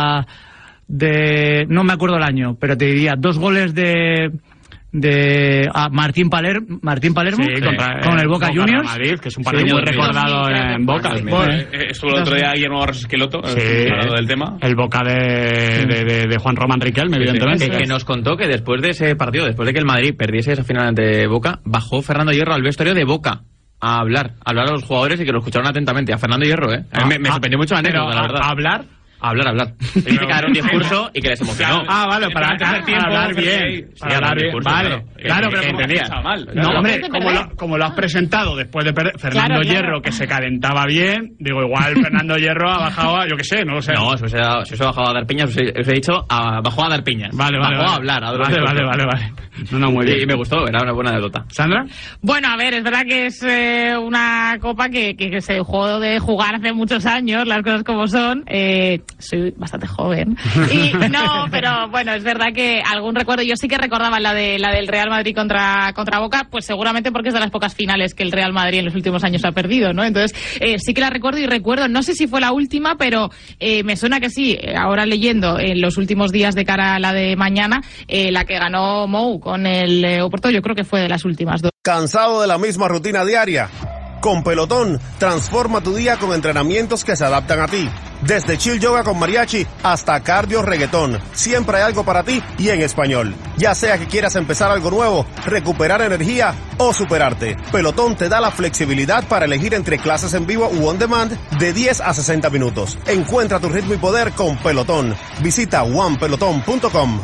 no me acuerdo el año, pero te diría 2 goles de Martín Palermo, con el Boca Juniors, Madrid, que es un partido muy recordado en Boca. Estuvo el otro día Guillermo Barros Esqueloto hablando del tema. El Boca de Juan Román Riquelme, evidentemente. Que nos contó que después de ese partido, después de que el Madrid perdiese esa final ante Boca, bajó Fernando Hierro al vestuario de Boca a hablar a los jugadores y que lo escucharon atentamente. A Fernando Hierro, me sorprendió mucho la anécdota, la verdad. Hablar. Dice que dar un discurso y que les emocionó. Vale, para hablar bien. Vale, claro, pero entendía. No, hombre, como lo has presentado después de perder Fernando Hierro, que se calentaba bien, digo, igual Fernando Hierro ha bajado yo qué sé, no lo sé. No, si se ha bajado a dar piñas, os he dicho, bajó a dar piñas. Vale. Bajó a hablar. Vale. No, muy bien. Y me gustó, era una buena anécdota. ¿Sandra? Bueno, a ver, es verdad que es una copa que se dejó de jugar hace muchos años, las cosas como son. soy bastante joven. Y no, pero bueno, es verdad que algún recuerdo, yo sí que recordaba la del Real Madrid contra Boca, pues seguramente porque es de las pocas finales que el Real Madrid en los últimos años ha perdido, ¿no? Entonces, sí que la recuerdo y recuerdo, no sé si fue la última, pero me suena que sí, ahora leyendo en los últimos días de cara a la de mañana, la que ganó Mou con el Oporto, yo creo que fue de las últimas dos. ¿Cansado de la misma rutina diaria? Con Pelotón, transforma tu día con entrenamientos que se adaptan a ti. Desde chill yoga con mariachi hasta cardio reggaetón. Siempre hay algo para ti y en español. Ya sea que quieras empezar algo nuevo, recuperar energía o superarte. Pelotón te da la flexibilidad para elegir entre clases en vivo u on demand de 10 a 60 minutos. Encuentra tu ritmo y poder con Pelotón. Visita onepeloton.com.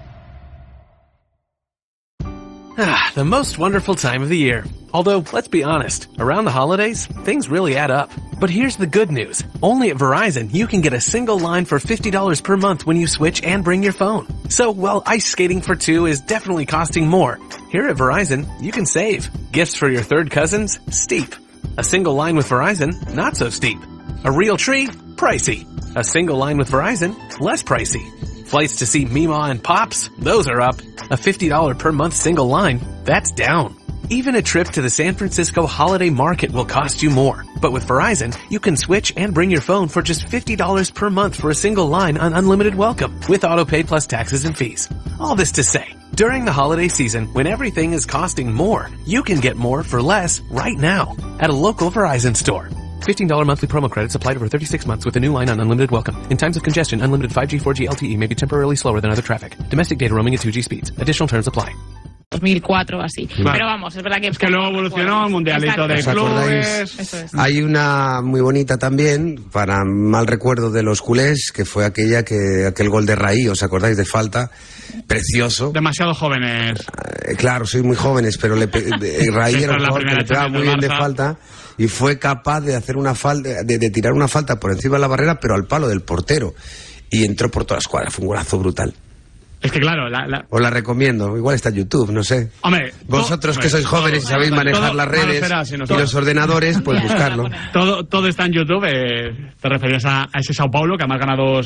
The most wonderful time of the year. Although, let's be honest, around the holidays, things really add up. But here's the good news. Only at Verizon, you can get a single line for $50 per month when you switch and bring your phone. So, while ice skating for two is definitely costing more, here at Verizon, you can save. Gifts for your third cousins? Steep. A single line with Verizon? Not so steep. A real tree? Pricey. A single line with Verizon? Less pricey. Flights to see Mima and Pops? Those are up. A $50 per month single line? That's down. Even a trip to the San Francisco Holiday Market will cost you more. But with Verizon, you can switch and bring your phone for just $50 per month for a single line on unlimited welcome, with autopay plus taxes and fees. All this to say, during the holiday season, when everything is costing more, you can get more for less right now at a local Verizon store. $15 monthly promo credits applied over 36 months with a new line on unlimited welcome. In times of congestion, unlimited 5G, 4G LTE may be temporarily slower than other traffic. Domestic data roaming at 2G speeds. Additional terms apply. 2004 así. Claro. Pero vamos, es verdad que... Es que luego evolucionó el Mundialito de Clubes. Eso es. Hay una muy bonita también, para mal recuerdo de los culés, que fue aquel gol de Raí, ¿os acordáis? De falta, precioso. Demasiado jóvenes. Claro, sois muy jóvenes, pero Raí era un jugador que le pegaba muy bien de falta y fue capaz de hacer una falta, de tirar una falta por encima de la barrera, pero al palo del portero. Y entró por toda la escuadra, fue un golazo brutal. Es que claro, os la recomiendo, igual está en YouTube, no sé. Hombre, vosotros que sois jóvenes y sabéis manejar las redes y los ordenadores, pues buscarlo. Todo está en YouTube. Te referías a ese Sao Paulo, que además gana 2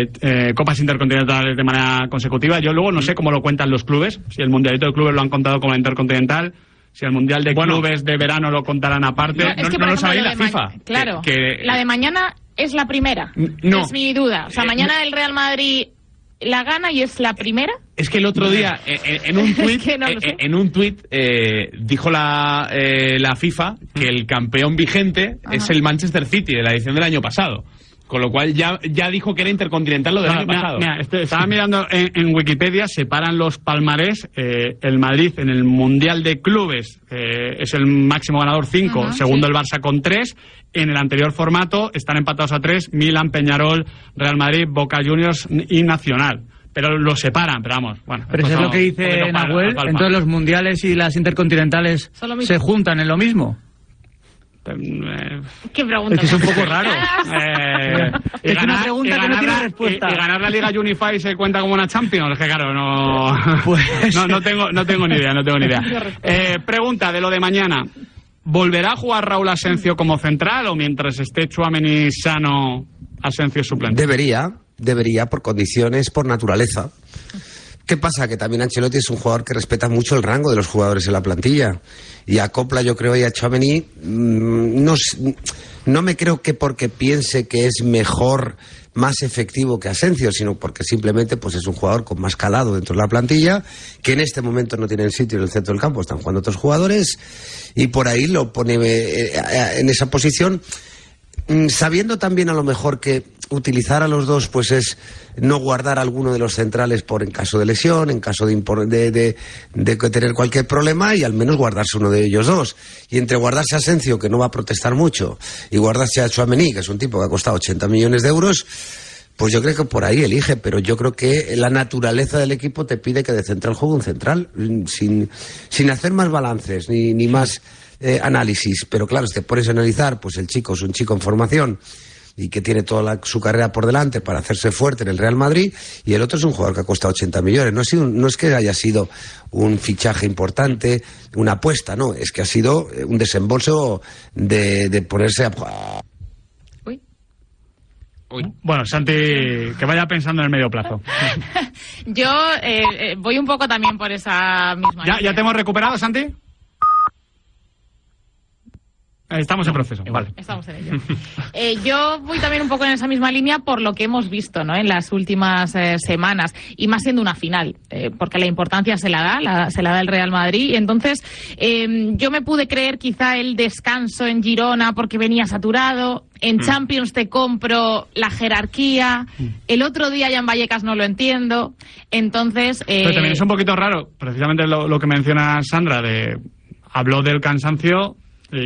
Copas Intercontinentales de manera consecutiva. Yo luego no sé cómo lo cuentan los clubes, si el Mundialito de Clubes lo han contado como la Intercontinental, si el Mundial de Clubes de verano lo contarán aparte. No lo sabe la FIFA. Claro, la de mañana es la primera, es mi duda. O sea, mañana el Real Madrid la gana y es la primera. Es que el otro día en un tuit dijo la FIFA que el campeón vigente es el Manchester City de la edición del año pasado. Con lo cual ya dijo que era intercontinental lo del año pasado. Estaba mirando en Wikipedia, separan los palmarés. El Madrid en el Mundial de Clubes es el máximo ganador, 5. Segundo el Barça con 3. En el anterior formato están empatados a 3 Milan, Peñarol, Real Madrid, Boca Juniors y Nacional. Pero los separan, pero vamos. Bueno, pero eso es lo que dice Nahuel. Entonces los mundiales y las intercontinentales se juntan en lo mismo. ¿Qué pregunta? Es que es un poco raro. Es una pregunta que no tiene respuesta. Y ganar la Liga Unify se cuenta como una Champions. Es que claro, no tengo ni idea. Pregunta de lo de mañana. ¿Volverá a jugar Raúl Asencio como central o mientras esté Tchouaméni sano, Asencio es suplente? Debería, por condiciones, por naturaleza. ¿Qué pasa? Que también Ancelotti es un jugador que respeta mucho el rango de los jugadores en la plantilla. Y acopla, yo creo, y a Tchouaméni, no me creo que porque piense que es mejor, más efectivo que Asencio, sino porque simplemente pues es un jugador con más calado dentro de la plantilla, que en este momento no tiene el sitio en el centro del campo, están jugando otros jugadores, y por ahí lo pone en esa posición, sabiendo también a lo mejor que utilizar a los dos pues es no guardar a alguno de los centrales en caso de lesión, en caso de tener cualquier problema, y al menos guardarse uno de ellos dos. Y entre guardarse a Asencio, que no va a protestar mucho, y guardarse a Tchouaméni, que es un tipo que ha costado 80 millones de euros, pues yo creo que por ahí elige. Pero yo creo que la naturaleza del equipo te pide que de central juegue un central, sin hacer más balances ni más análisis. Pero claro, si te pones a analizar, pues el chico es un chico en formación y que tiene toda su carrera por delante para hacerse fuerte en el Real Madrid, y el otro es un jugador que ha costado 80 millones. No es que haya sido un fichaje importante, una apuesta, no, es que ha sido un desembolso de ponerse a... Bueno, Santi, que vaya pensando en el medio plazo. Yo voy un poco también por esa misma línea. ¿Ya te hemos recuperado, Santi? Estamos en proceso, vale. Estamos en ello. Yo voy también un poco en esa misma línea por lo que hemos visto, ¿no?, en las últimas semanas, y más siendo una final, porque la importancia se la da el Real Madrid. Y entonces yo me pude creer quizá el descanso en Girona porque venía saturado. En Champions te compro la jerarquía. El otro día ya en Vallecas no lo entiendo. Entonces... Pero también es un poquito raro, precisamente lo que menciona Sandra, habló del cansancio...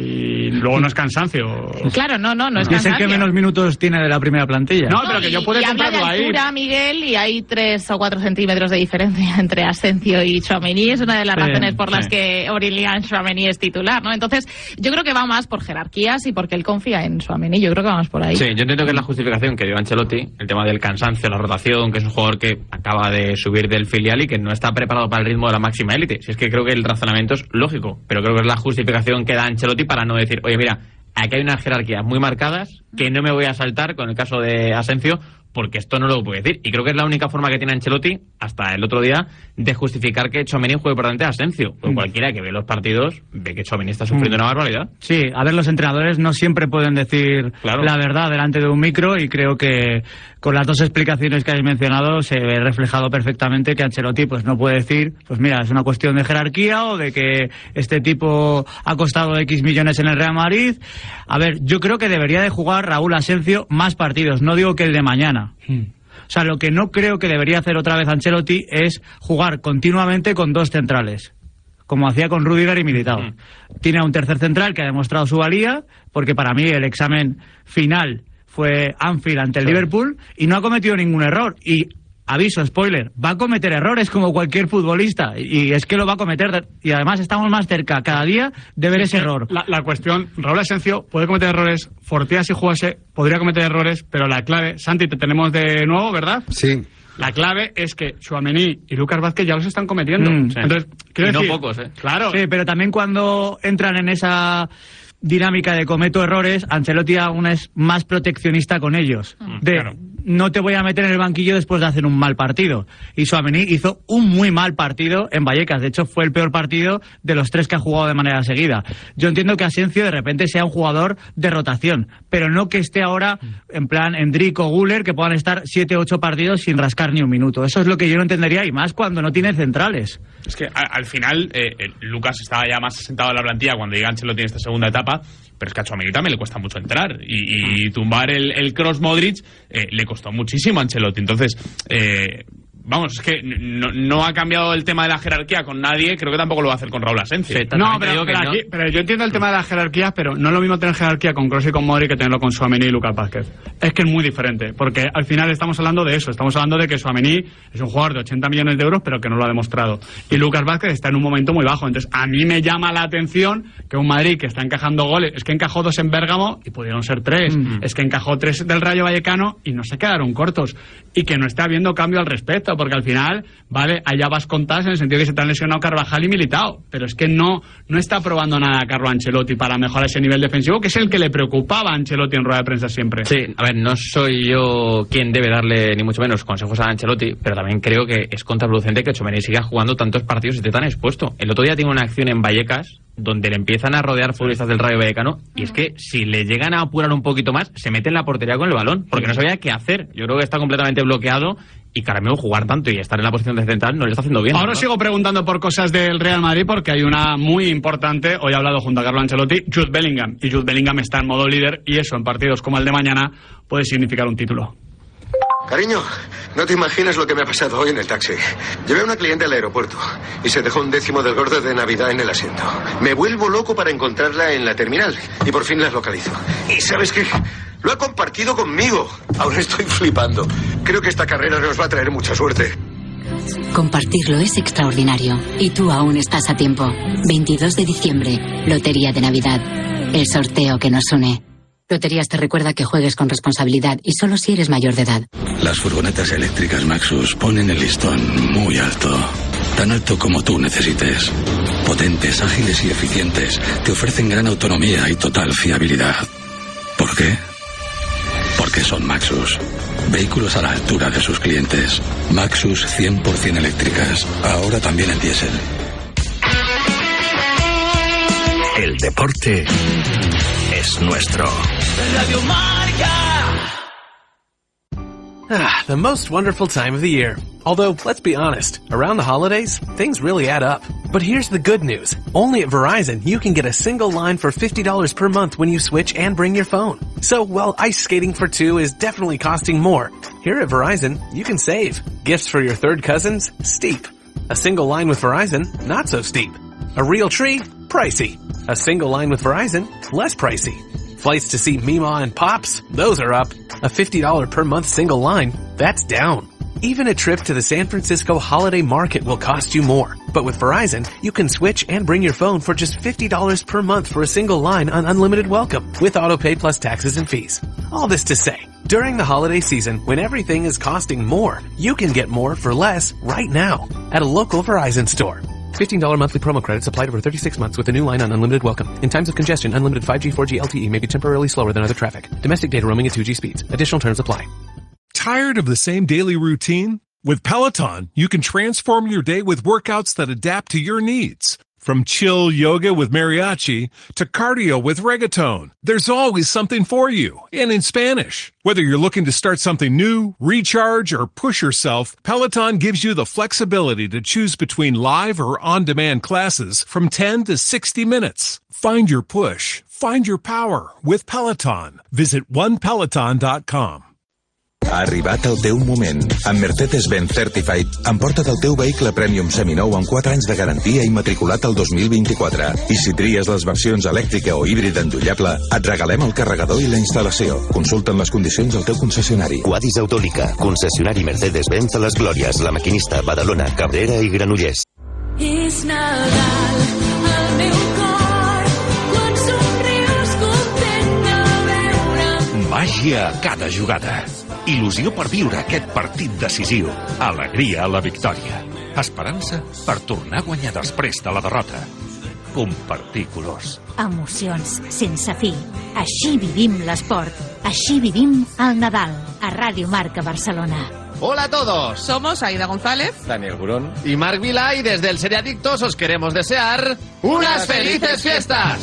Y luego no es cansancio. Claro, no es cansancio. Es el que menos minutos tiene de la primera plantilla. No, pero que yo puedo comprarlo ahí. Habla de altura, Miguel, y hay 3 o 4 centímetros de diferencia entre Asensio y Tchouaméni. Es una de las razones por las que Aurélien Tchouaméni es titular, ¿no? Entonces, yo creo que va más por jerarquías y porque él confía en Tchouaméni. Yo creo que va más por ahí. Sí, yo entiendo que es la justificación que dio Ancelotti, el tema del cansancio, la rotación, que es un jugador que acaba de subir del filial y que no está preparado para el ritmo de la máxima élite. Si es que creo que el razonamiento es lógico, pero creo que es la justificación que da Ancelotti para no decir, oye, mira, aquí hay unas jerarquías muy marcadas que no me voy a saltar con el caso de Asensio, porque esto no lo puedo decir. Y creo que es la única forma que tiene Ancelotti, hasta el otro día, de justificar que Tchouaméni juegue por delante de Asensio. Porque cualquiera que ve los partidos ve que Tchouaméni está sufriendo una barbaridad. Sí, a ver, los entrenadores no siempre pueden decir la verdad delante de un micro, y creo que con las dos explicaciones que habéis mencionado se ve reflejado perfectamente que Ancelotti pues no puede decir, pues mira, es una cuestión de jerarquía o de que este tipo ha costado X millones en el Real Madrid. A ver, yo creo que debería de jugar Raúl Asensio más partidos, no digo que el de mañana. O sea, lo que no creo que debería hacer otra vez Ancelotti es jugar continuamente con 2 centrales, como hacía con Rüdiger y Militao. Tiene a un tercer central que ha demostrado su valía, porque para mí el examen final fue Anfield ante el Liverpool, y no ha cometido ningún error. Y aviso, spoiler, va a cometer errores como cualquier futbolista, y es que lo va a cometer, y además estamos más cerca cada día de ver ese error. La cuestión, Raúl Asensio puede cometer errores, Fortea si jugase podría cometer errores, pero la clave, Santi, te tenemos de nuevo, ¿verdad? Sí. La clave es que Tchouaméni y Lucas Vázquez ya los están cometiendo. Entonces, quiero decir, no pocos, Claro. Sí, pero también cuando entran en esa dinámica de cometo errores, Ancelotti aún es más proteccionista con ellos. No te voy a meter en el banquillo después de hacer un mal partido. Y Tchouaméni hizo un muy mal partido en Vallecas. De hecho, fue el peor partido de los 3 que ha jugado de manera seguida. Yo entiendo que Asensio de repente sea un jugador de rotación, pero no que esté ahora en plan Endrick o Güler, que puedan estar 7 o 8 partidos sin rascar ni un minuto. Eso es lo que yo no entendería, y más cuando no tiene centrales. Es que al final Lucas estaba ya más asentado en la plantilla cuando llega Ancelotti en esta segunda etapa, pero es que a Tchouaméni también le cuesta mucho entrar, y tumbar el cross Modric le costó muchísimo a Ancelotti. Entonces, vamos, es que no ha cambiado el tema de la jerarquía con nadie, creo que tampoco lo va a hacer con Raúl Asensio. Pero yo entiendo el tema de las jerarquías, pero no es lo mismo tener jerarquía con Kroos y con Modric que tenerlo con Tchouaméni y Lucas Vázquez. Es que es muy diferente, porque al final estamos hablando de eso, estamos hablando de que Tchouaméni es un jugador de 80 millones de euros, pero que no lo ha demostrado. Y Lucas Vázquez está en un momento muy bajo, entonces a mí me llama la atención que un Madrid que está encajando goles, es que encajó 2 en Bérgamo y pudieron ser 3, es que encajó 3 del Rayo Vallecano y no se quedaron cortos, y que no está habiendo cambio al respecto, porque al final, vale, allá vas contadas en el sentido de que se te han lesionado Carvajal y Militao, pero es que no está probando nada a Carlo Ancelotti para mejorar ese nivel defensivo, que es el que le preocupaba a Ancelotti en rueda de prensa siempre. Sí, a ver, no soy yo quien debe darle ni mucho menos consejos a Ancelotti, pero también creo que es contraproducente que Tchouaméni siga jugando tantos partidos y esté tan expuesto. El otro día tiene una acción en Vallecas donde le empiezan a rodear futbolistas del Rayo Vallecano, y es que si le llegan a apurar un poquito más, se mete en la portería con el balón, porque no sabía qué hacer. Yo creo que está completamente bloqueado, y que ahora mismo jugar tanto y estar en la posición de central no le está haciendo bien. Ahora sigo preguntando por cosas del Real Madrid, porque hay una muy importante. Hoy ha hablado junto a Carlo Ancelotti, Jude Bellingham, y Jude Bellingham está en modo líder, y eso en partidos como el de mañana puede significar un título. Cariño, no te imaginas lo que me ha pasado hoy en el taxi. Llevé a una cliente al aeropuerto y se dejó un décimo del gordo de Navidad en el asiento. Me vuelvo loco para encontrarla en la terminal y por fin la localizo. ¿Y sabes qué? Lo ha compartido conmigo. Aún estoy flipando. Creo que esta carrera nos va a traer mucha suerte. Compartirlo es extraordinario y tú aún estás a tiempo. 22 de diciembre, Lotería de Navidad. El sorteo que nos une. Loterías te recuerda que juegues con responsabilidad y solo si eres mayor de edad. Las furgonetas eléctricas Maxus ponen el listón muy alto. Tan alto como tú necesites. Potentes, ágiles y eficientes. Te ofrecen gran autonomía y total fiabilidad. ¿Por qué? Porque que son Maxus. Vehículos a la altura de sus clientes. Maxus 100% eléctricas, ahora también en diésel. El deporte es nuestro. Radio Marca. The most wonderful time of the year. Although, let's be honest, around the holidays, things really add up. But here's the good news. Only at Verizon, you can get a single line for $50 per month when you switch and bring your phone. So, while ice skating for two is definitely costing more, here at Verizon, you can save. Gifts for your third cousins? Steep. A single line with Verizon? Not so steep. A real tree? Pricey. A single line with Verizon? Less pricey. Flights to see Mima and Pops? Those are up. A $50 per month single line? That's down. Even a trip to the San Francisco Holiday Market will cost you more. But with Verizon, you can switch and bring your phone for just $50 per month for a single line on unlimited welcome, with autopay plus taxes and fees. All this to say, during the holiday season, when everything is costing more, you can get more for less right now at a local Verizon store. $15 monthly promo credits applied over 36 months with a new line on unlimited welcome. In times of congestion, unlimited 5G, 4G LTE may be temporarily slower than other traffic. Domestic data roaming at 2G speeds. Additional terms apply. Tired of the same daily routine? With Peloton, you can transform your day with workouts that adapt to your needs. From chill yoga with mariachi to cardio with reggaeton, there's always something for you, and in Spanish. Whether you're looking to start something new, recharge, or push yourself, Peloton gives you the flexibility to choose between live or on-demand classes from 10 to 60 minutes. Find your push, find your power with Peloton. Visit onepeloton.com. Ha arribat el teu moment. Amb Mercedes-Benz Certified, emporta't el teu vehicle Premium seminou amb 4 anys de garantia i matriculat al 2024. I si tries les versions elèctrica o híbrida endollable, et regalem el carregador i la instal·lació. Consulta'n les condicions al teu concessionari. Quadis Autolica, concessionari Mercedes-Benz a Les Glòries, La Maquinista, Badalona, Cabrera i Granollers. És Nadal al meu cor, quan somrius content de veure. Màgia a cada jugada. Il·lusió per viure aquest partit decisiu. Alegria a la victòria. Esperança per tornar a guanyar després de la derrota. Compartir colors. Emocions sense fi. Així vivim l'esport. Així vivim el Nadal. A Ràdio Marca Barcelona. Hola a todos. Somos Aida González, Daniel Gurón y Marc Vilà, y desde el Seriadictos os queremos desear unas felices fiestas.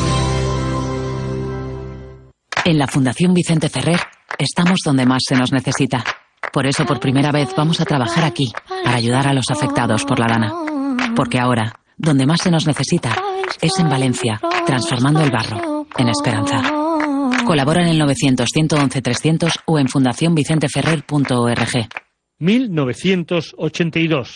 En la Fundación Vicente Ferrer estamos donde más se nos necesita. Por eso, por primera vez, vamos a trabajar aquí, para ayudar a los afectados por la dana. Porque ahora, donde más se nos necesita, es en Valencia, transformando el barro en esperanza. Colabora en el 900-111-300 o en fundacionvicenteferrer.org. 1982.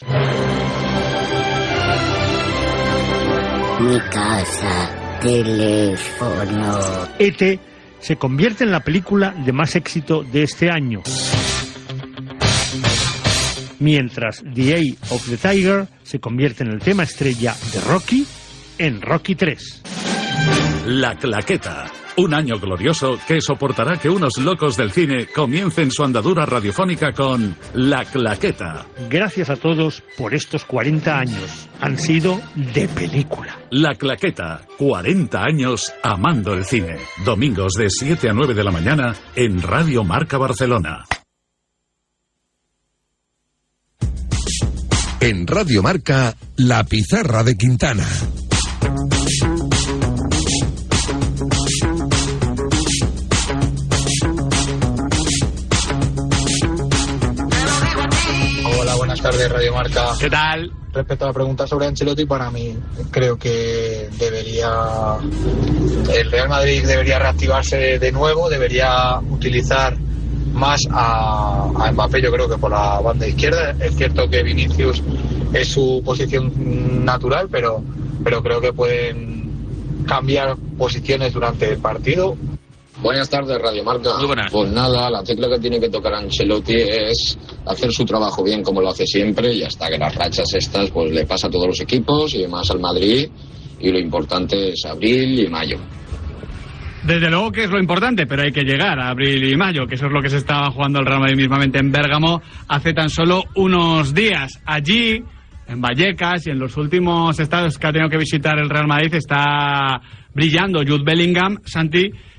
Mi casa, teléfono. E.T. se convierte en la película de más éxito de este año. Mientras The Eye of the Tiger se convierte en el tema estrella de Rocky en Rocky 3. La Claqueta. Un año glorioso que soportará que unos locos del cine comiencen su andadura radiofónica con La Claqueta. Gracias a todos por estos 40 años. Han sido de película. La Claqueta. 40 años amando el cine. Domingos de 7 a 9 de la mañana en Radio Marca Barcelona. En Radio Marca, La Pizarra de Quintana. Hola, buenas tardes, Radio Marca. ¿Qué tal? Respecto a la pregunta sobre Ancelotti, para mí creo que el Real Madrid debería reactivarse de nuevo, debería utilizar más a Mbappé, yo creo que por la banda izquierda. Es cierto que Vinicius es su posición natural, pero creo que pueden cambiar posiciones durante el partido. Buenas tardes, Radio Marca. Muy buenas. Pues nada, la tecla que tiene que tocar Ancelotti es hacer su trabajo bien como lo hace siempre, y hasta que las rachas estas pues le pasa a todos los equipos y más al Madrid, y lo importante es abril y mayo. Desde luego que es lo importante, pero hay que llegar a abril y mayo, que eso es lo que se estaba jugando el Real Madrid mismamente en Bérgamo hace tan solo unos días. Allí, en Vallecas y en los últimos estados que ha tenido que visitar el Real Madrid, está brillando Jude Bellingham, Santi,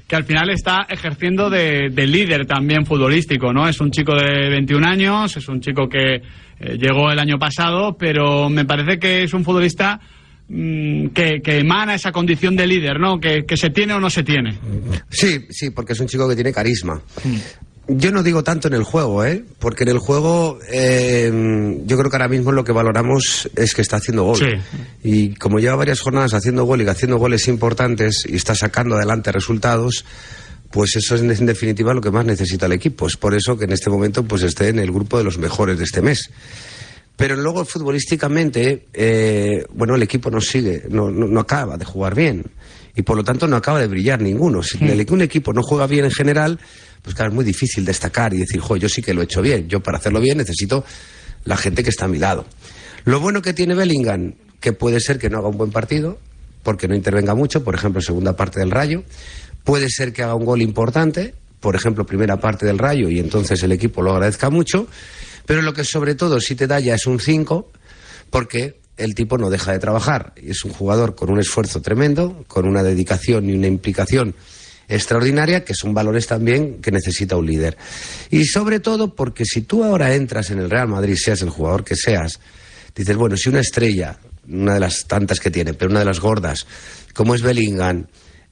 que al final está ejerciendo de líder también futbolístico, ¿no? Es un chico de 21 años, es un chico que llegó el año pasado, pero me parece que es un futbolista que emana esa condición de líder, ¿no? Que se tiene o no se tiene. Sí, porque es un chico que tiene carisma. Yo no digo tanto en el juego, porque en el juego yo creo que ahora mismo lo que valoramos es que está haciendo gol. Sí. Y como lleva varias jornadas haciendo gol y haciendo goles importantes y está sacando adelante resultados, pues eso es en definitiva lo que más necesita el equipo. Es por eso que en este momento pues esté en el grupo de los mejores de este mes. Pero luego futbolísticamente, el equipo no sigue, no acaba de jugar bien. Y por lo tanto no acaba de brillar ninguno. Si un equipo no juega bien en general, pues claro, es muy difícil destacar y decir, yo sí que lo he hecho bien. Yo para hacerlo bien necesito la gente que está a mi lado. Lo bueno que tiene Bellingham, que puede ser que no haga un buen partido, porque no intervenga mucho, por ejemplo, segunda parte del Rayo. Puede ser que haga un gol importante, por ejemplo, primera parte del Rayo, y entonces el equipo lo agradezca mucho. Pero lo que sobre todo sí te da ya es un 5, porque el tipo no deja de trabajar. Es un jugador con un esfuerzo tremendo, con una dedicación y una implicación extraordinaria, que son valores también que necesita un líder. Y sobre todo porque si tú ahora entras en el Real Madrid, seas el jugador que seas, dices, bueno, si una estrella, una de las tantas que tiene, pero una de las gordas, como es Bellingham,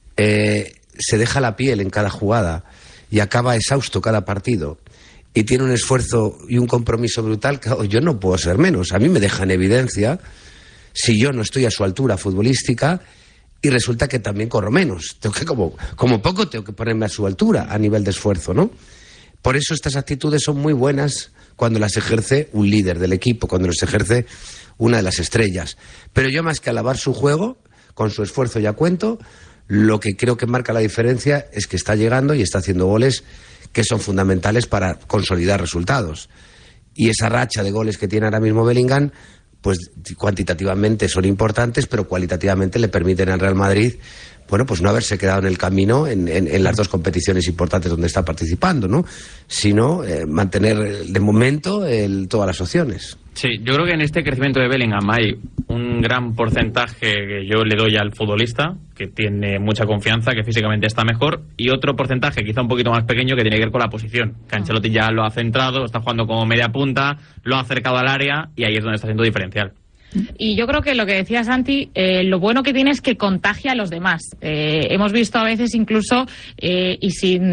se deja la piel en cada jugada y acaba exhausto cada partido, y tiene un esfuerzo y un compromiso brutal, claro, yo no puedo ser menos. A mí me deja en evidencia si yo no estoy a su altura futbolística, y resulta que también corro menos. Tengo que, como poco, tengo que ponerme a su altura a nivel de esfuerzo, ¿no? Por eso estas actitudes son muy buenas cuando las ejerce un líder del equipo, cuando las ejerce una de las estrellas. Pero yo, más que alabar su juego, con su esfuerzo ya cuento, lo que creo que marca la diferencia es que está llegando y está haciendo goles que son fundamentales para consolidar resultados. Y esa racha de goles que tiene ahora mismo Bellingham, pues cuantitativamente son importantes, pero cualitativamente le permiten al Real Madrid, pues no haberse quedado en el camino en las dos competiciones importantes donde está participando, ¿no? Sino mantener de momento todas las opciones. Sí, yo creo que en este crecimiento de Bellingham hay un gran porcentaje que yo le doy al futbolista, que tiene mucha confianza, que físicamente está mejor, y otro porcentaje quizá un poquito más pequeño que tiene que ver con la posición. Que Ancelotti ya lo ha centrado, está jugando como media punta, lo ha acercado al área y ahí es donde está siendo diferencial. Y yo creo que lo que decía Santi, lo bueno que tiene es que contagia a los demás. Hemos visto a veces incluso, y sin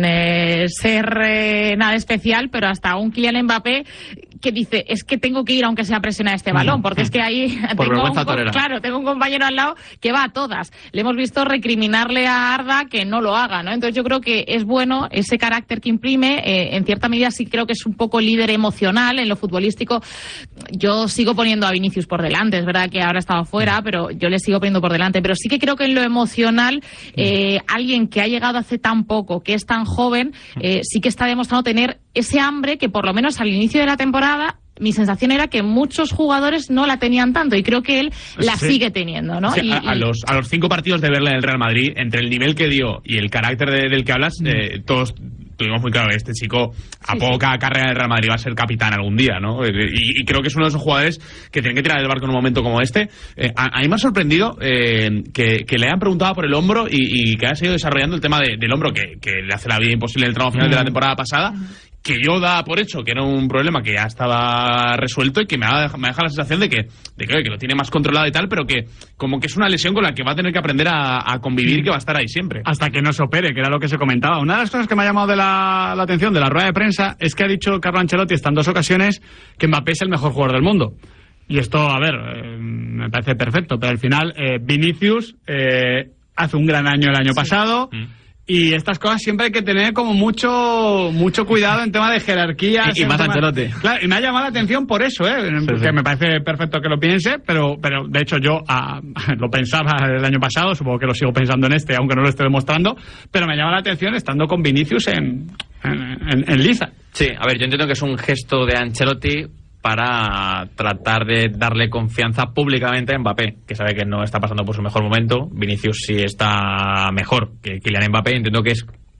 ser nada especial, pero hasta un Kylian Mbappé que dice, es que tengo que ir aunque sea a presionar este balón, porque es que ahí tengo un compañero al lado que va a todas. Le hemos visto recriminarle a Arda que no lo haga, ¿no? Entonces yo creo que es bueno ese carácter que imprime. En cierta medida sí creo que es un poco líder emocional en lo futbolístico. Yo sigo poniendo a Vinicius por delante, es verdad que ahora estaba fuera, pero yo le sigo poniendo por delante. Pero sí que creo que en lo emocional, alguien que ha llegado hace tan poco, que es tan joven, sí que está demostrando tener ese hambre que por lo menos al inicio de la temporada mi sensación era que muchos jugadores no la tenían tanto, y creo que él la sigue teniendo, ¿no? Sí, a los 5 partidos de verle en el Real Madrid, entre el nivel que dio y el carácter del que hablas, todos tuvimos muy claro que este chico a poca carrera del Real Madrid va a ser capitán algún día, ¿no? Y creo que es uno de esos jugadores que tienen que tirar del barco en un momento como este. A mí me ha sorprendido que le hayan preguntado por el hombro y que haya seguido desarrollando el tema del hombro que le hace la vida imposible en el tramo final de la temporada pasada, que yo daba por hecho que era un problema que ya estaba resuelto y que me ha dejado la sensación de que lo tiene más controlado y tal, pero que como que es una lesión con la que va a tener que aprender a convivir y que va a estar ahí siempre. Hasta que no se opere, que era lo que se comentaba. Una de las cosas que me ha llamado de la atención de la rueda de prensa es que ha dicho Carlo Ancelotti, está en 2 ocasiones, que Mbappé es el mejor jugador del mundo. Y esto, a ver, me parece perfecto, pero al final Vinicius hace un gran año el año pasado. Y estas cosas siempre hay que tener como mucho cuidado en tema de jerarquía. Y más Ancelotti. Claro, y me ha llamado la atención por eso, que me parece perfecto que lo piense, pero de hecho yo lo pensaba el año pasado, supongo que lo sigo pensando en este, aunque no lo esté demostrando, pero me llama la atención estando con Vinicius en liza. Sí, a ver, yo entiendo que es un gesto de Ancelotti para tratar de darle confianza públicamente a Mbappé, que sabe que no está pasando por su mejor momento. Vinicius sí está mejor que Kylian Mbappé. Entiendo que es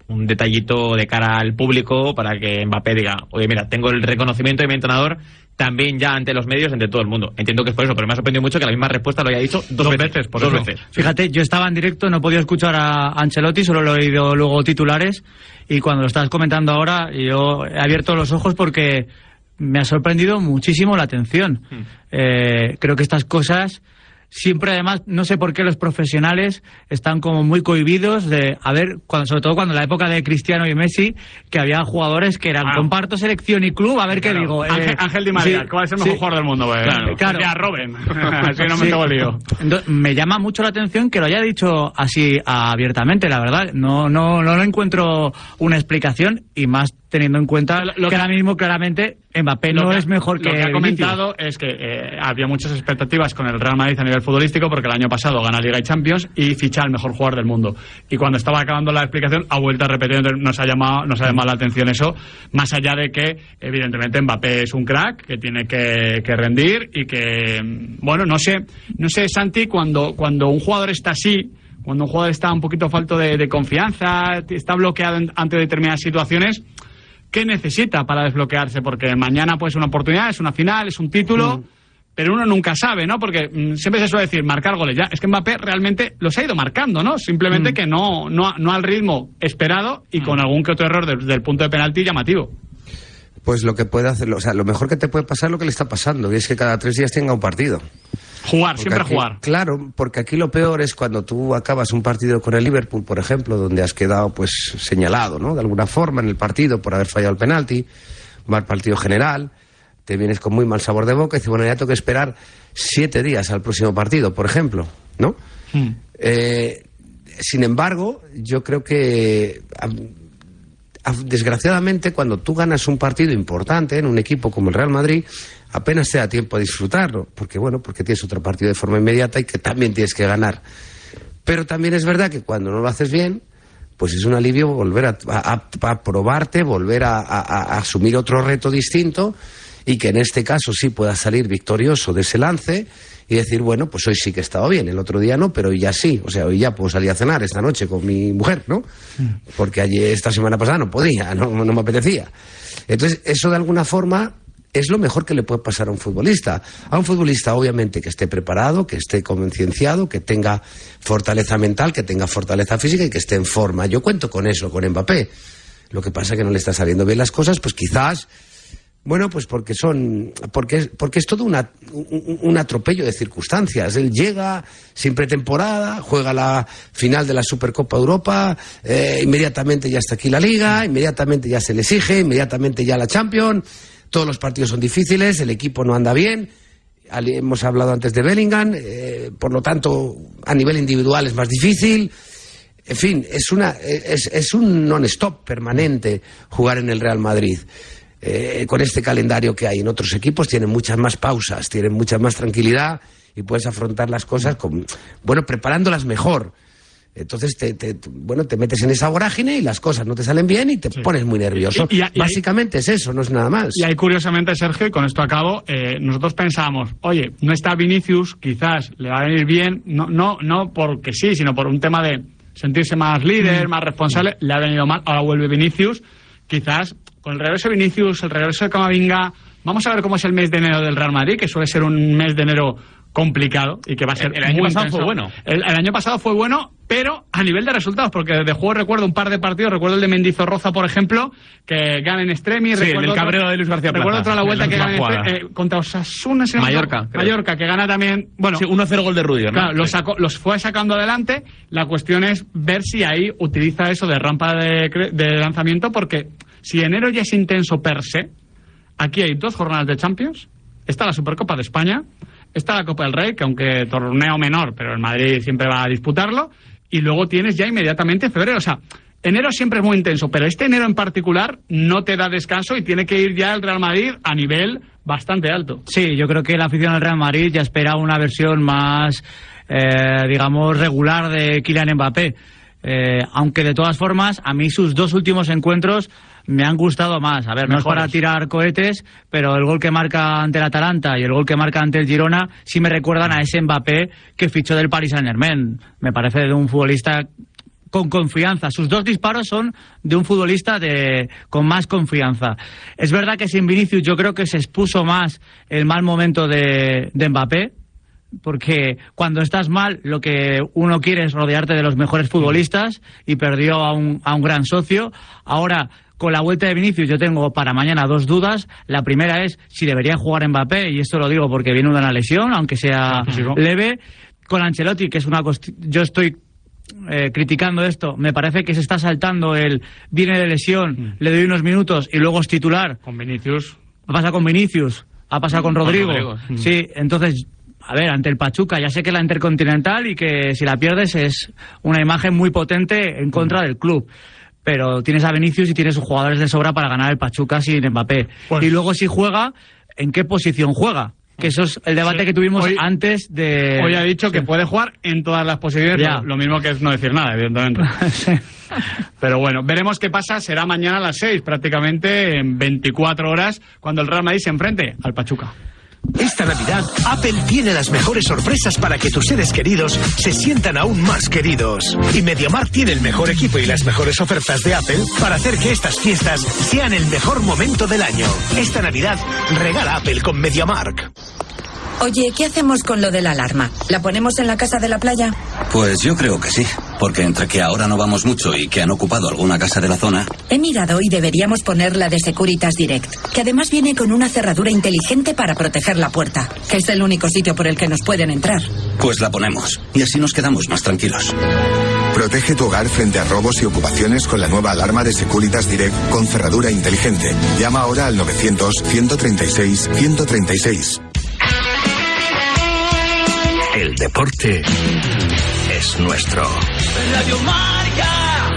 un detallito de cara al público para que Mbappé diga, oye, mira, tengo el reconocimiento de mi entrenador también ya ante los medios, ante todo el mundo. Entiendo que es por eso, pero me ha sorprendido mucho que la misma respuesta lo haya dicho dos veces. Fíjate, yo estaba en directo, no he podido escuchar a Ancelotti, solo lo he oído luego titulares, y cuando lo estabas comentando ahora, yo he abierto los ojos porque me ha sorprendido muchísimo la atención. Creo que estas cosas siempre, además, no sé por qué los profesionales están como muy cohibidos de, a ver, sobre todo cuando en la época de Cristiano y Messi, que había jugadores que eran, comparto selección y club, a ver qué digo. Ángel Di María, ¿cuál es el mejor jugador del mundo? Claro. Ya, Robben. Así no me tengo lío. Me llama mucho la atención que lo haya dicho así abiertamente, la verdad. No encuentro una explicación, y más teniendo en cuenta que ahora mismo claramente Mbappé no es mejor que Lo que ha Vinicius. comentado es que había muchas expectativas con el Real Madrid a nivel futbolístico, porque el año pasado gana Liga y Champions y ficha al mejor jugador del mundo. Y cuando estaba acabando la explicación, ha vuelto a repetir. Nos ha llamado la atención eso, más allá de que, evidentemente, Mbappé es un crack, que tiene que rendir y que, bueno, no sé, Santi, cuando un jugador está así, cuando un jugador está un poquito falto de confianza, está bloqueado ante determinadas situaciones, ¿qué necesita para desbloquearse? Porque mañana pues una oportunidad, es una final, es un título, pero uno nunca sabe, ¿no? Porque siempre se suele decir marcar goles. Ya, es que Mbappé realmente los ha ido marcando, ¿no? Simplemente que no al ritmo esperado y con algún que otro error desde el punto de penalti llamativo. Pues lo que puede hacerlo, o sea, lo mejor que te puede pasar es lo que le está pasando, y es que cada 3 días tenga un partido. Jugar. Claro, porque aquí lo peor es cuando tú acabas un partido con el Liverpool, por ejemplo, donde has quedado pues señalado, ¿no? De alguna forma en el partido por haber fallado el penalti, mal partido general, te vienes con muy mal sabor de boca y dices, bueno, ya tengo que esperar 7 días al próximo partido, por ejemplo, ¿no? Sin embargo, yo creo que desgraciadamente cuando tú ganas un partido importante en un equipo como el Real Madrid, apenas te da tiempo a disfrutarlo, porque tienes otro partido de forma inmediata y que también tienes que ganar. Pero también es verdad que cuando no lo haces bien, pues es un alivio volver a probarte, volver a asumir otro reto distinto, y que en este caso sí puedas salir victorioso de ese lance y decir, bueno, pues hoy sí que he estado bien, el otro día no, pero hoy ya sí, o sea, hoy ya puedo salir a cenar esta noche con mi mujer, ¿no? Porque esta semana pasada no podía, no me apetecía. Entonces, eso de alguna forma es lo mejor que le puede pasar a un futbolista. A un futbolista, obviamente, que esté preparado, que esté concienciado, que tenga fortaleza mental, que tenga fortaleza física y que esté en forma. Yo cuento con eso, con Mbappé. Lo que pasa es que no le está saliendo bien las cosas, pues quizás, bueno, pues porque es todo un atropello de circunstancias. Él llega sin pretemporada, juega la final de la Supercopa de Europa, inmediatamente ya está aquí la Liga, inmediatamente ya se le exige, inmediatamente ya la Champions. Todos los partidos son difíciles, el equipo no anda bien. Hemos hablado antes de Bellingham, por lo tanto, a nivel individual es más difícil. En fin, es un non-stop permanente jugar en el Real Madrid. Con este calendario que hay en otros equipos, tienen muchas más pausas, tienen mucha más tranquilidad y puedes afrontar las cosas preparándolas mejor. Entonces te metes en esa vorágine y las cosas no te salen bien y te pones muy nervioso. Básicamente es eso, no es nada más. Y ahí, curiosamente, Sergio, y con esto acabo, nosotros pensábamos, oye, no está Vinicius, quizás le va a venir bien, no porque sí, sino por un tema de sentirse más líder, más responsable, le ha venido mal, ahora vuelve Vinicius, quizás con el regreso de Vinicius, el regreso de Camavinga, vamos a ver cómo es el mes de enero del Real Madrid, que suele ser un mes de enero complicado y que va a ser el año muy pasado intenso. fue bueno. El año pasado fue bueno, pero a nivel de resultados, porque de juego recuerdo un par de partidos, recuerdo el de Mendizorroza, por ejemplo, que gana en Extremis, sí, el cabrero de Luis García Plaza. Recuerdo otra la vuelta que gana contra Osasuna, Mallorca, que gana también, bueno, sí, 1-0 gol de Rudiger, ¿no? Claro, los fue sacando adelante. La cuestión es ver si ahí utiliza eso de rampa de lanzamiento, porque si enero ya es intenso per se, aquí hay 2 jornadas de Champions, está la Supercopa de España, está la Copa del Rey, que aunque torneo menor, pero el Madrid siempre va a disputarlo, y luego tienes ya inmediatamente febrero. O sea, enero siempre es muy intenso, pero este enero en particular no te da descanso y tiene que ir ya el Real Madrid a nivel bastante alto. Sí, yo creo que la afición del Real Madrid ya espera una versión más, digamos, regular de Kylian Mbappé. Aunque de todas formas, a mí sus 2 últimos encuentros me han gustado más. A ver, no es para tirar cohetes, pero el gol que marca ante el Atalanta y el gol que marca ante el Girona sí me recuerdan a ese Mbappé que fichó del Paris Saint-Germain. Me parece de un futbolista con confianza. Sus 2 disparos son de un futbolista con más confianza. Es verdad que sin Vinicius yo creo que se expuso más el mal momento de Mbappé, porque cuando estás mal lo que uno quiere es rodearte de los mejores futbolistas, y perdió a un gran socio. Ahora, con la vuelta de Vinicius, yo tengo para mañana 2 dudas. La primera es si debería jugar Mbappé, y esto lo digo porque viene una lesión, aunque sea leve. Con Ancelotti, que es yo estoy criticando esto, me parece que se está saltando viene de lesión, le doy unos minutos y luego es titular. Con Vinicius. Ha pasado con Vinicius, ha pasado con Rodrigo. Sí, entonces, a ver, ante el Pachuca, ya sé que es la Intercontinental y que si la pierdes es una imagen muy potente en contra del club. Pero tienes a Vinicius y tienes jugadores de sobra para ganar el Pachuca sin Mbappé. Y luego si juega, ¿en qué posición juega? Que eso es el debate que tuvimos antes de... Hoy ha dicho que puede jugar en todas las posiciones, lo mismo que es no decir nada, evidentemente. Pero bueno, veremos qué pasa. Será mañana a las 6, prácticamente en 24 horas, cuando el Real Madrid se enfrente al Pachuca. Esta Navidad, Apple tiene las mejores sorpresas para que tus seres queridos se sientan aún más queridos. Y MediaMarkt tiene el mejor equipo y las mejores ofertas de Apple para hacer que estas fiestas sean el mejor momento del año. Esta Navidad, regala Apple con MediaMarkt. Oye, ¿qué hacemos con lo de la alarma? ¿La ponemos en la casa de la playa? Pues yo creo que sí, porque entre que ahora no vamos mucho y que han ocupado alguna casa de la zona... He mirado y deberíamos poner la de Securitas Direct, que además viene con una cerradura inteligente para proteger la puerta, que es el único sitio por el que nos pueden entrar. Pues la ponemos, y así nos quedamos más tranquilos. Protege tu hogar frente a robos y ocupaciones con la nueva alarma de Securitas Direct con cerradura inteligente. Llama ahora al 900-136-136. El deporte es nuestro. Radio Marca.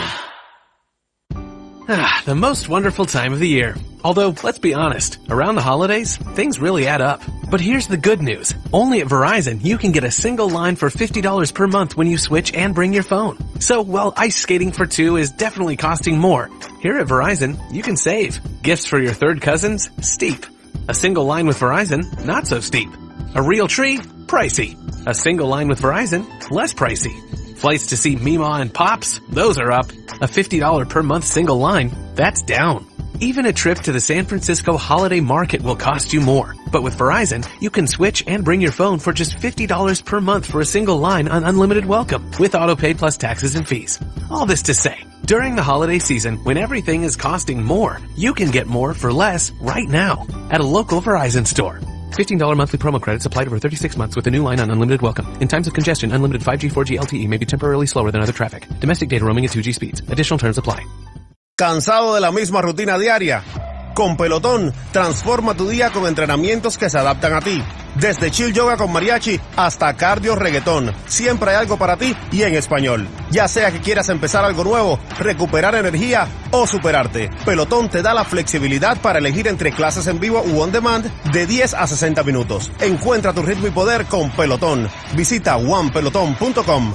The most wonderful time of the year. Although, let's be honest, around the holidays, things really add up. But here's the good news. Only at Verizon, you can get a single line for $50 per month when you switch and bring your phone. So, while ice skating for 2 is definitely costing more, here at Verizon, you can save. Gifts for your third cousins? Steep. A single line with Verizon? Not so steep. A real tree? Pricey. A single line with Verizon? Less pricey. Flights to see Mima and Pops? Those are up. A $50 per month single line? That's down. Even a trip to the San Francisco Holiday Market will cost you more. But with Verizon, you can switch and bring your phone for just $50 per month for a single line on unlimited welcome, with autopay plus taxes and fees. All this to say, during the holiday season, when everything is costing more, you can get more for less right now at a local Verizon store. $15 monthly promo credits applied over 36 months with a new line on unlimited welcome. In times of congestion, unlimited 5G, 4G LTE may be temporarily slower than other traffic. Domestic data roaming at 2G speeds. Additional terms apply. ¿Cansado de la misma rutina diaria? Con Pelotón, transforma tu día con entrenamientos que se adaptan a ti. Desde chill yoga con mariachi hasta cardio reggaetón. Siempre hay algo para ti y en español. Ya sea que quieras empezar algo nuevo, recuperar energía o superarte. Pelotón te da la flexibilidad para elegir entre clases en vivo u on demand de 10 a 60 minutos. Encuentra tu ritmo y poder con Pelotón. Visita onepeloton.com.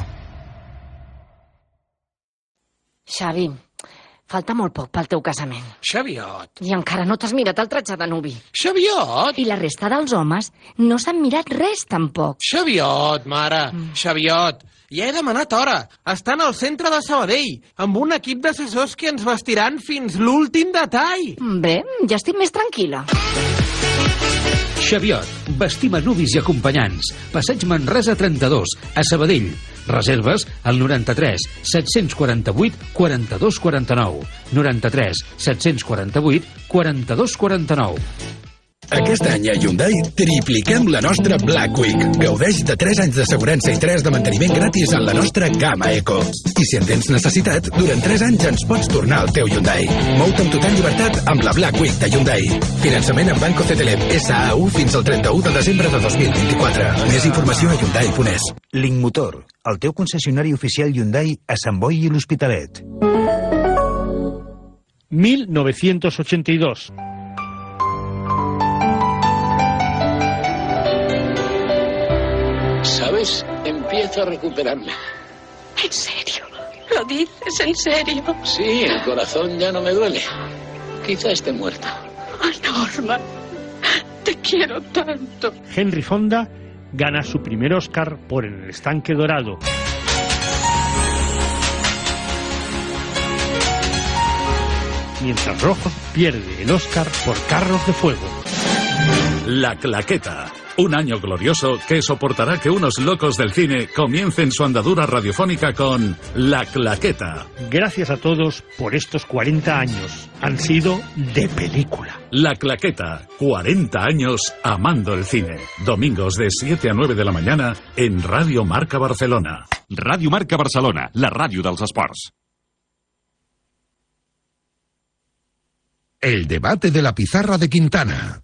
Xavi, falta molt poc pel teu casament. Xaviot. I encara no t'has mirat el tratge de nuvi. Xaviot. I la resta dels homes no s'han mirat res, tampoc. Xaviot, mare. Xaviot. Ja he demanat hora. Estan al centre de Sabadell, amb un equip d'assessors que ens vestiran fins l'últim detall. Bé, ja estic més tranquil·la. Xaviot, vestim a nuvis i acompanyants. Passeig Manresa 32, a Sabadell. Reserves al 93 748 42 49. 93 748 42 49. Aquest any a Hyundai tripliquem la nostra Black Week. Gaudeix de 3 anys d'assegurança i 3 de manteniment gratis en la nostra gamma Eco. I si en tens necessitat, durant 3 anys ens pots tornar al teu Hyundai. Mou-te amb total llibertat amb la Black Week de Hyundai. Finançament amb Banco CTLM SAU fins al 31 de desembre de 2024. Més informació a Hyundai.es. Link Motor, el teu concessionari oficial Hyundai a Sant Boi i l'Hospitalet. 1982. ¿Sabes? Empiezo a recuperarme. ¿En serio? ¿Lo dices en serio? Sí, el corazón ya no me duele. Quizá esté muerta. Ay, Norma, te quiero tanto. Henry Fonda gana su primer Oscar por En el estanque dorado. mientras Rojo pierde el Oscar por Carros de Fuego. La Claqueta. Un año glorioso que soportará que unos locos del cine comiencen su andadura radiofónica con La Claqueta. Gracias a todos por estos 40 años. Han sido de película. La Claqueta. 40 años amando el cine. Domingos de 7 a 9 de la mañana en Radio Marca Barcelona. Radio Marca Barcelona, la ràdio dels esports. El debate de la pizarra de Quintana.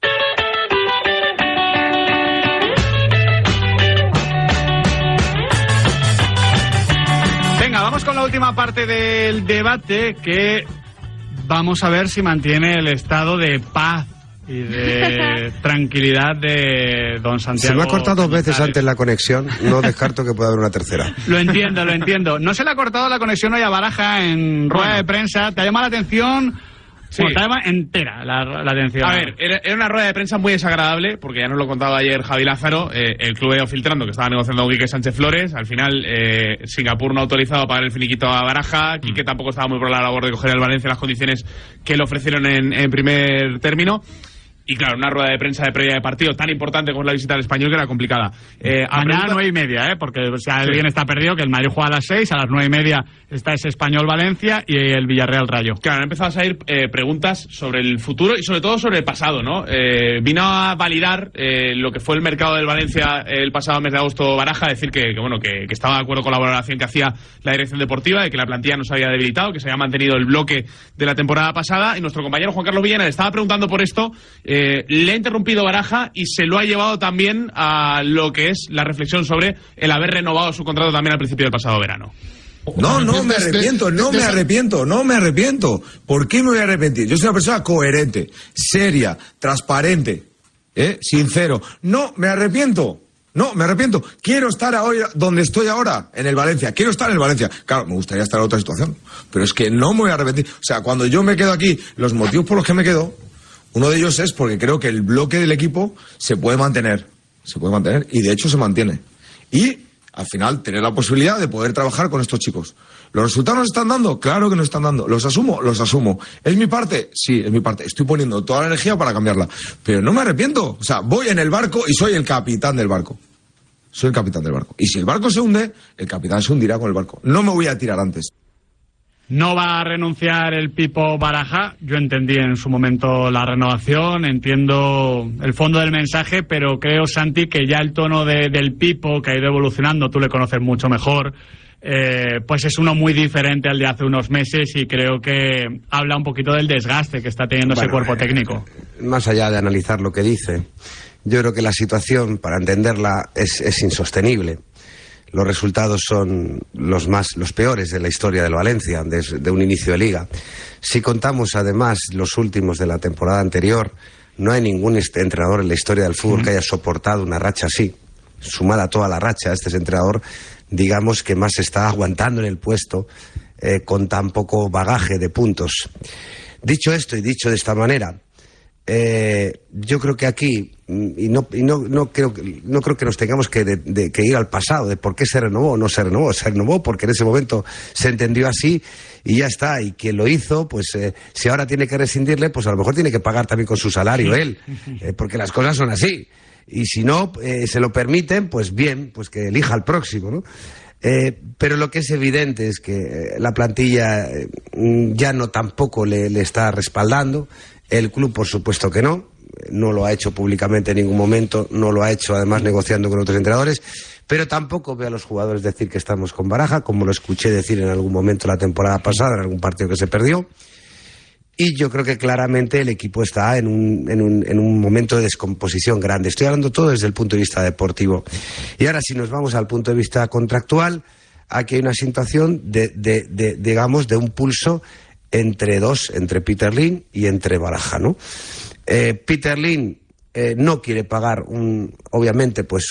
Venga, vamos con la última parte del debate, que vamos a ver si mantiene el estado de paz y de tranquilidad de don Santiago. Se me ha cortado 2 veces antes la conexión, no descarto que pueda haber una tercera. Lo entiendo. No se le ha cortado la conexión hoy a Baraja en rueda de prensa. ¿Te ha llamado la atención? Sí. Bueno, te llama entera la atención. A ver, era una rueda de prensa muy desagradable, porque ya nos lo contaba ayer Javi Lázaro. El club ha ido filtrando que estaba negociando con Quique Sánchez Flores. Al final, Singapur no ha autorizado a pagar el finiquito a Baraja. Quique tampoco estaba muy por la labor de coger al Valencia las condiciones que le ofrecieron en primer término. Y claro, una rueda de prensa de previa de partido tan importante como la visita al Español, que era complicada. Mañana 9:30, porque si alguien está perdido, que el Madrid juega a las 6, a las 9:30 está ese Español-Valencia y el Villarreal-Rayo. Claro, han empezado a salir preguntas sobre el futuro y sobre todo sobre el pasado, ¿no? Vino a validar lo que fue el mercado del Valencia el pasado mes de agosto Baraja, decir que estaba de acuerdo con la valoración que hacía la dirección deportiva, de que la plantilla no se había debilitado, que se había mantenido el bloque de la temporada pasada, y nuestro compañero Juan Carlos Villena le estaba preguntando por esto. Le ha interrumpido Baraja y se lo ha llevado también a lo que es la reflexión sobre el haber renovado su contrato también al principio del pasado verano. No me arrepiento. ¿Por qué me voy a arrepentir? Yo soy una persona coherente, seria, transparente, sincero. No me arrepiento. Quiero estar ahora donde estoy ahora, en el Valencia. Quiero estar en el Valencia. Claro, me gustaría estar en otra situación, pero es que no me voy a arrepentir. O sea, cuando yo me quedo aquí, los motivos por los que me quedo, uno de ellos es porque creo que el bloque del equipo se puede mantener, y de hecho se mantiene. Y al final tener la posibilidad de poder trabajar con estos chicos. ¿Los resultados nos están dando? Claro que nos están dando. ¿Los asumo? ¿Es mi parte? Sí, es mi parte. Estoy poniendo toda la energía para cambiarla. Pero no me arrepiento. O sea, voy en el barco y soy el capitán del barco. Y si el barco se hunde, el capitán se hundirá con el barco. No me voy a tirar antes. No va a renunciar el Pipo Baraja. Yo entendí en su momento la renovación, entiendo el fondo del mensaje, pero creo, Santi, que ya el tono del Pipo, que ha ido evolucionando, tú le conoces mucho mejor, pues es uno muy diferente al de hace unos meses, y creo que habla un poquito del desgaste que está teniendo ese cuerpo técnico. Más allá de analizar lo que dice, yo creo que la situación, para entenderla, es insostenible. Los resultados son los peores de la historia del Valencia, desde un inicio de liga. Si contamos además los últimos de la temporada anterior, no hay ningún entrenador en la historia del fútbol que haya soportado una racha así. Sumada a toda la racha, este es entrenador, digamos, que más está aguantando en el puesto con tan poco bagaje de puntos. Dicho esto y dicho de esta manera, yo creo que aquí, no creo que nos tengamos que ir al pasado de por qué se renovó o no se renovó. Se renovó porque en ese momento se entendió así y ya está. Y quien lo hizo, pues si ahora tiene que rescindirle, pues a lo mejor tiene que pagar también con su salario él, porque las cosas son así. Y si no se lo permiten, pues bien, pues que elija al próximo, ¿no? Pero lo que es evidente es que la plantilla ya no tampoco le está respaldando. El club, por supuesto que no lo ha hecho públicamente en ningún momento, no lo ha hecho además negociando con otros entrenadores, pero tampoco veo a los jugadores decir que estamos con Baraja, como lo escuché decir en algún momento la temporada pasada, en algún partido que se perdió. Y yo creo que claramente el equipo está en un momento de descomposición grande. Estoy hablando todo desde el punto de vista deportivo. Y ahora, si nos vamos al punto de vista contractual, aquí hay una situación digamos, de un pulso entre Peter Lim y entre Baraja, ¿no? Peter Lim no quiere pagar obviamente pues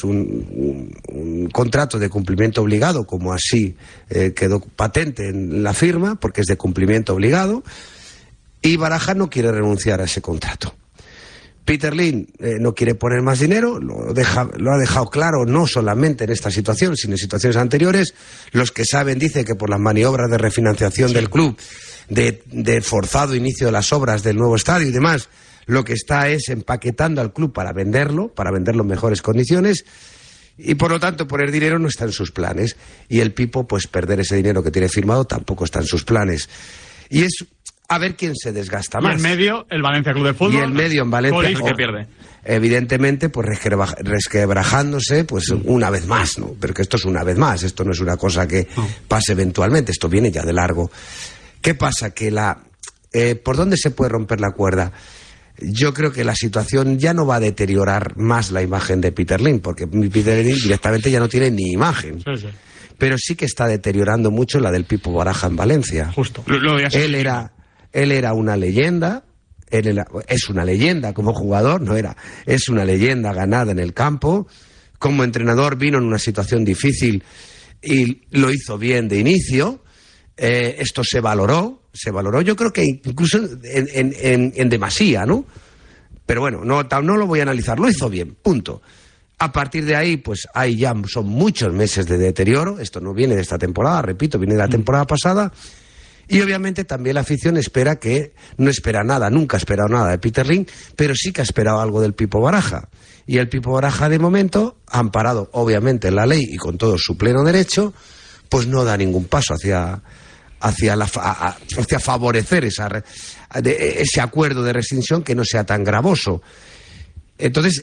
un contrato de cumplimiento obligado, como así quedó patente en la firma, porque es de cumplimiento obligado, y Baraja no quiere renunciar a ese contrato. Peter Lim no quiere poner más dinero, lo ha dejado claro no solamente en esta situación, sino en situaciones anteriores. Los que saben dicen que por las maniobras de refinanciación del club, de forzado inicio de las obras del nuevo estadio y demás, lo que está es empaquetando al club para venderlo en mejores condiciones. Y por lo tanto, poner dinero no está en sus planes. Y el Pipo, pues perder ese dinero que tiene firmado tampoco está en sus planes. Y es a ver quién se desgasta más. Y en medio, el Valencia Club de Fútbol. Y en medio, en Valencia, que pierde. Evidentemente, pues resquebrajándose, pues una vez más, ¿no? Pero que esto es una vez más, esto no es una cosa que pase eventualmente, esto viene ya de largo. ¿Qué pasa? Que ¿por dónde se puede romper la cuerda? Yo creo que la situación ya no va a deteriorar más la imagen de Peter Lim, porque Peter Lim directamente ya no tiene ni imagen. Sí. Pero sí que está deteriorando mucho la del Pipo Baraja en Valencia. Justo. Él era una leyenda, es una leyenda como jugador, es una leyenda ganada en el campo. Como entrenador vino en una situación difícil y lo hizo bien de inicio. Esto se valoró, yo creo que incluso en demasía, ¿no? Pero bueno, no lo voy a analizar, lo hizo bien, punto. A partir de ahí, pues ahí ya son muchos meses de deterioro. Esto no viene de esta temporada, repito, viene de la temporada pasada. Y obviamente también la afición no espera nada, nunca ha esperado nada de Peter Lim, pero sí que ha esperado algo del Pipo Baraja. Y el Pipo Baraja, de momento, amparado obviamente en la ley y con todo su pleno derecho, pues no da ningún paso hacia favorecer ese acuerdo de rescisión que no sea tan gravoso. Entonces,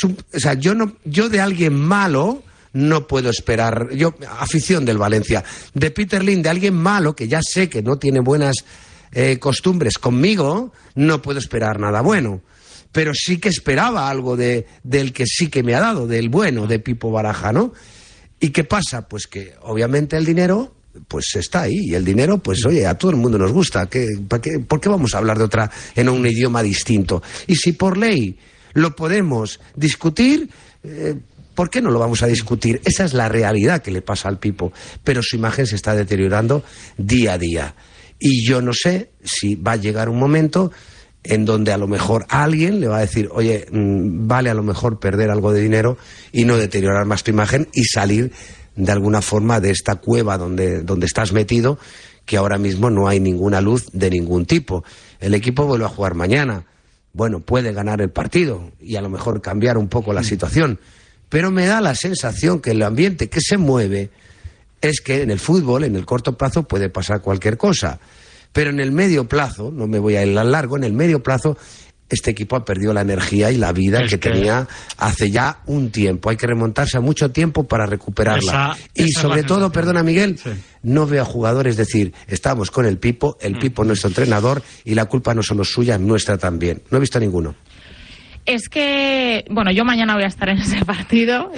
yo de alguien malo no puedo esperar, afición del Valencia, de Peter Lim, de alguien malo que ya sé que no tiene buenas costumbres conmigo, no puedo esperar nada bueno. Pero sí que esperaba algo del que sí que me ha dado, del bueno, de Pipo Baraja, ¿no? ¿Y qué pasa? Pues que obviamente el dinero pues está ahí, y el dinero, pues oye, a todo el mundo nos gusta. ¿Por qué vamos a hablar de otra en un idioma distinto? Y si por ley lo podemos discutir, ¿por qué no lo vamos a discutir? Esa es la realidad que le pasa al Pipo, pero su imagen se está deteriorando día a día. Y yo no sé si va a llegar un momento en donde a lo mejor alguien le va a decir, oye, vale a lo mejor perder algo de dinero y no deteriorar más tu imagen y salir de alguna forma de esta cueva donde estás metido, que ahora mismo no hay ninguna luz de ningún tipo. El equipo vuelve a jugar mañana. Bueno, puede ganar el partido y a lo mejor cambiar un poco la situación, pero me da la sensación que el ambiente que se mueve es que en el fútbol, en el corto plazo, puede pasar cualquier cosa. Pero en el medio plazo, no me voy a ir a largo, en el medio plazo este equipo ha perdido la energía y la vida que tenía hace ya un tiempo. Hay que remontarse a mucho tiempo para recuperarla. Y sobre todo, perdona Miguel, no veo a jugadores decir, estamos con el Pipo es nuestro entrenador y la culpa no solo suya, es nuestra también. No he visto a ninguno. Es que, bueno, yo mañana voy a estar en ese partido.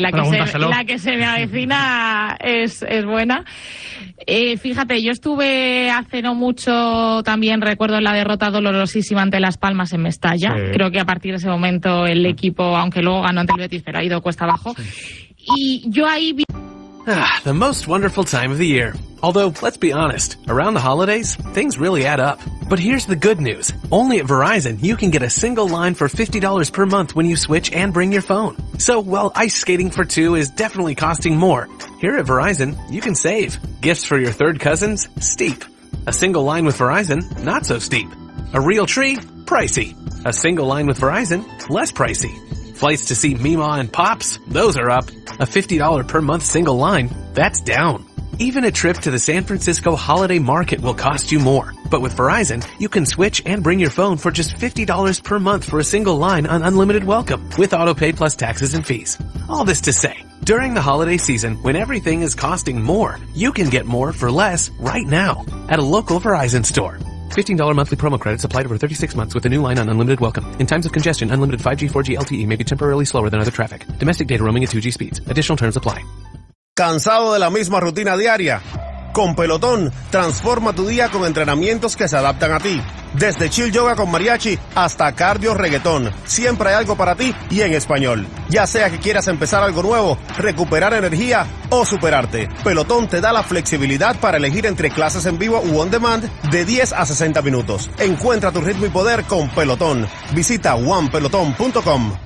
La que se me avecina es buena. Fíjate, yo estuve hace no mucho, también recuerdo la derrota dolorosísima ante Las Palmas en Mestalla. Sí. Creo que a partir de ese momento el equipo, aunque luego ganó ante el Betis, pero ha ido cuesta abajo. Sí. Y yo ahí vi... The most wonderful time of the year. Although, let's be honest, around the holidays, things really add up. But here's the good news. Only at Verizon, you can get a single line for $50 per month when you switch and bring your phone. So, while ice skating for two is definitely costing more, here at Verizon, you can save. Gifts for your third cousins? Steep. A single line with Verizon? Not so steep. A real tree? Pricey. A single line with Verizon? Less pricey. Flights to see Mima and Pops? Those are up. A $50 per month single line? That's down. Even a trip to the San Francisco Holiday Market will cost you more. But with Verizon, you can switch and bring your phone for just $50 per month for a single line on unlimited welcome, with autopay plus taxes and fees. All this to say, during the holiday season, when everything is costing more, you can get more for less right now at a local Verizon store. $15 monthly promo credits applied over 36 months with a new line on unlimited welcome. In times of congestion, unlimited 5G, 4G LTE may be temporarily slower than other traffic. Domestic data roaming at 2G speeds. Additional terms apply. ¿Cansado de la misma rutina diaria? Con Pelotón, transforma tu día con entrenamientos que se adaptan a ti. Desde chill yoga con mariachi hasta cardio reggaetón. Siempre hay algo para ti y en español. Ya sea que quieras empezar algo nuevo, recuperar energía o superarte, Pelotón te da la flexibilidad para elegir entre clases en vivo u on demand de 10 a 60 minutos. Encuentra tu ritmo y poder con Pelotón. Visita onepeloton.com.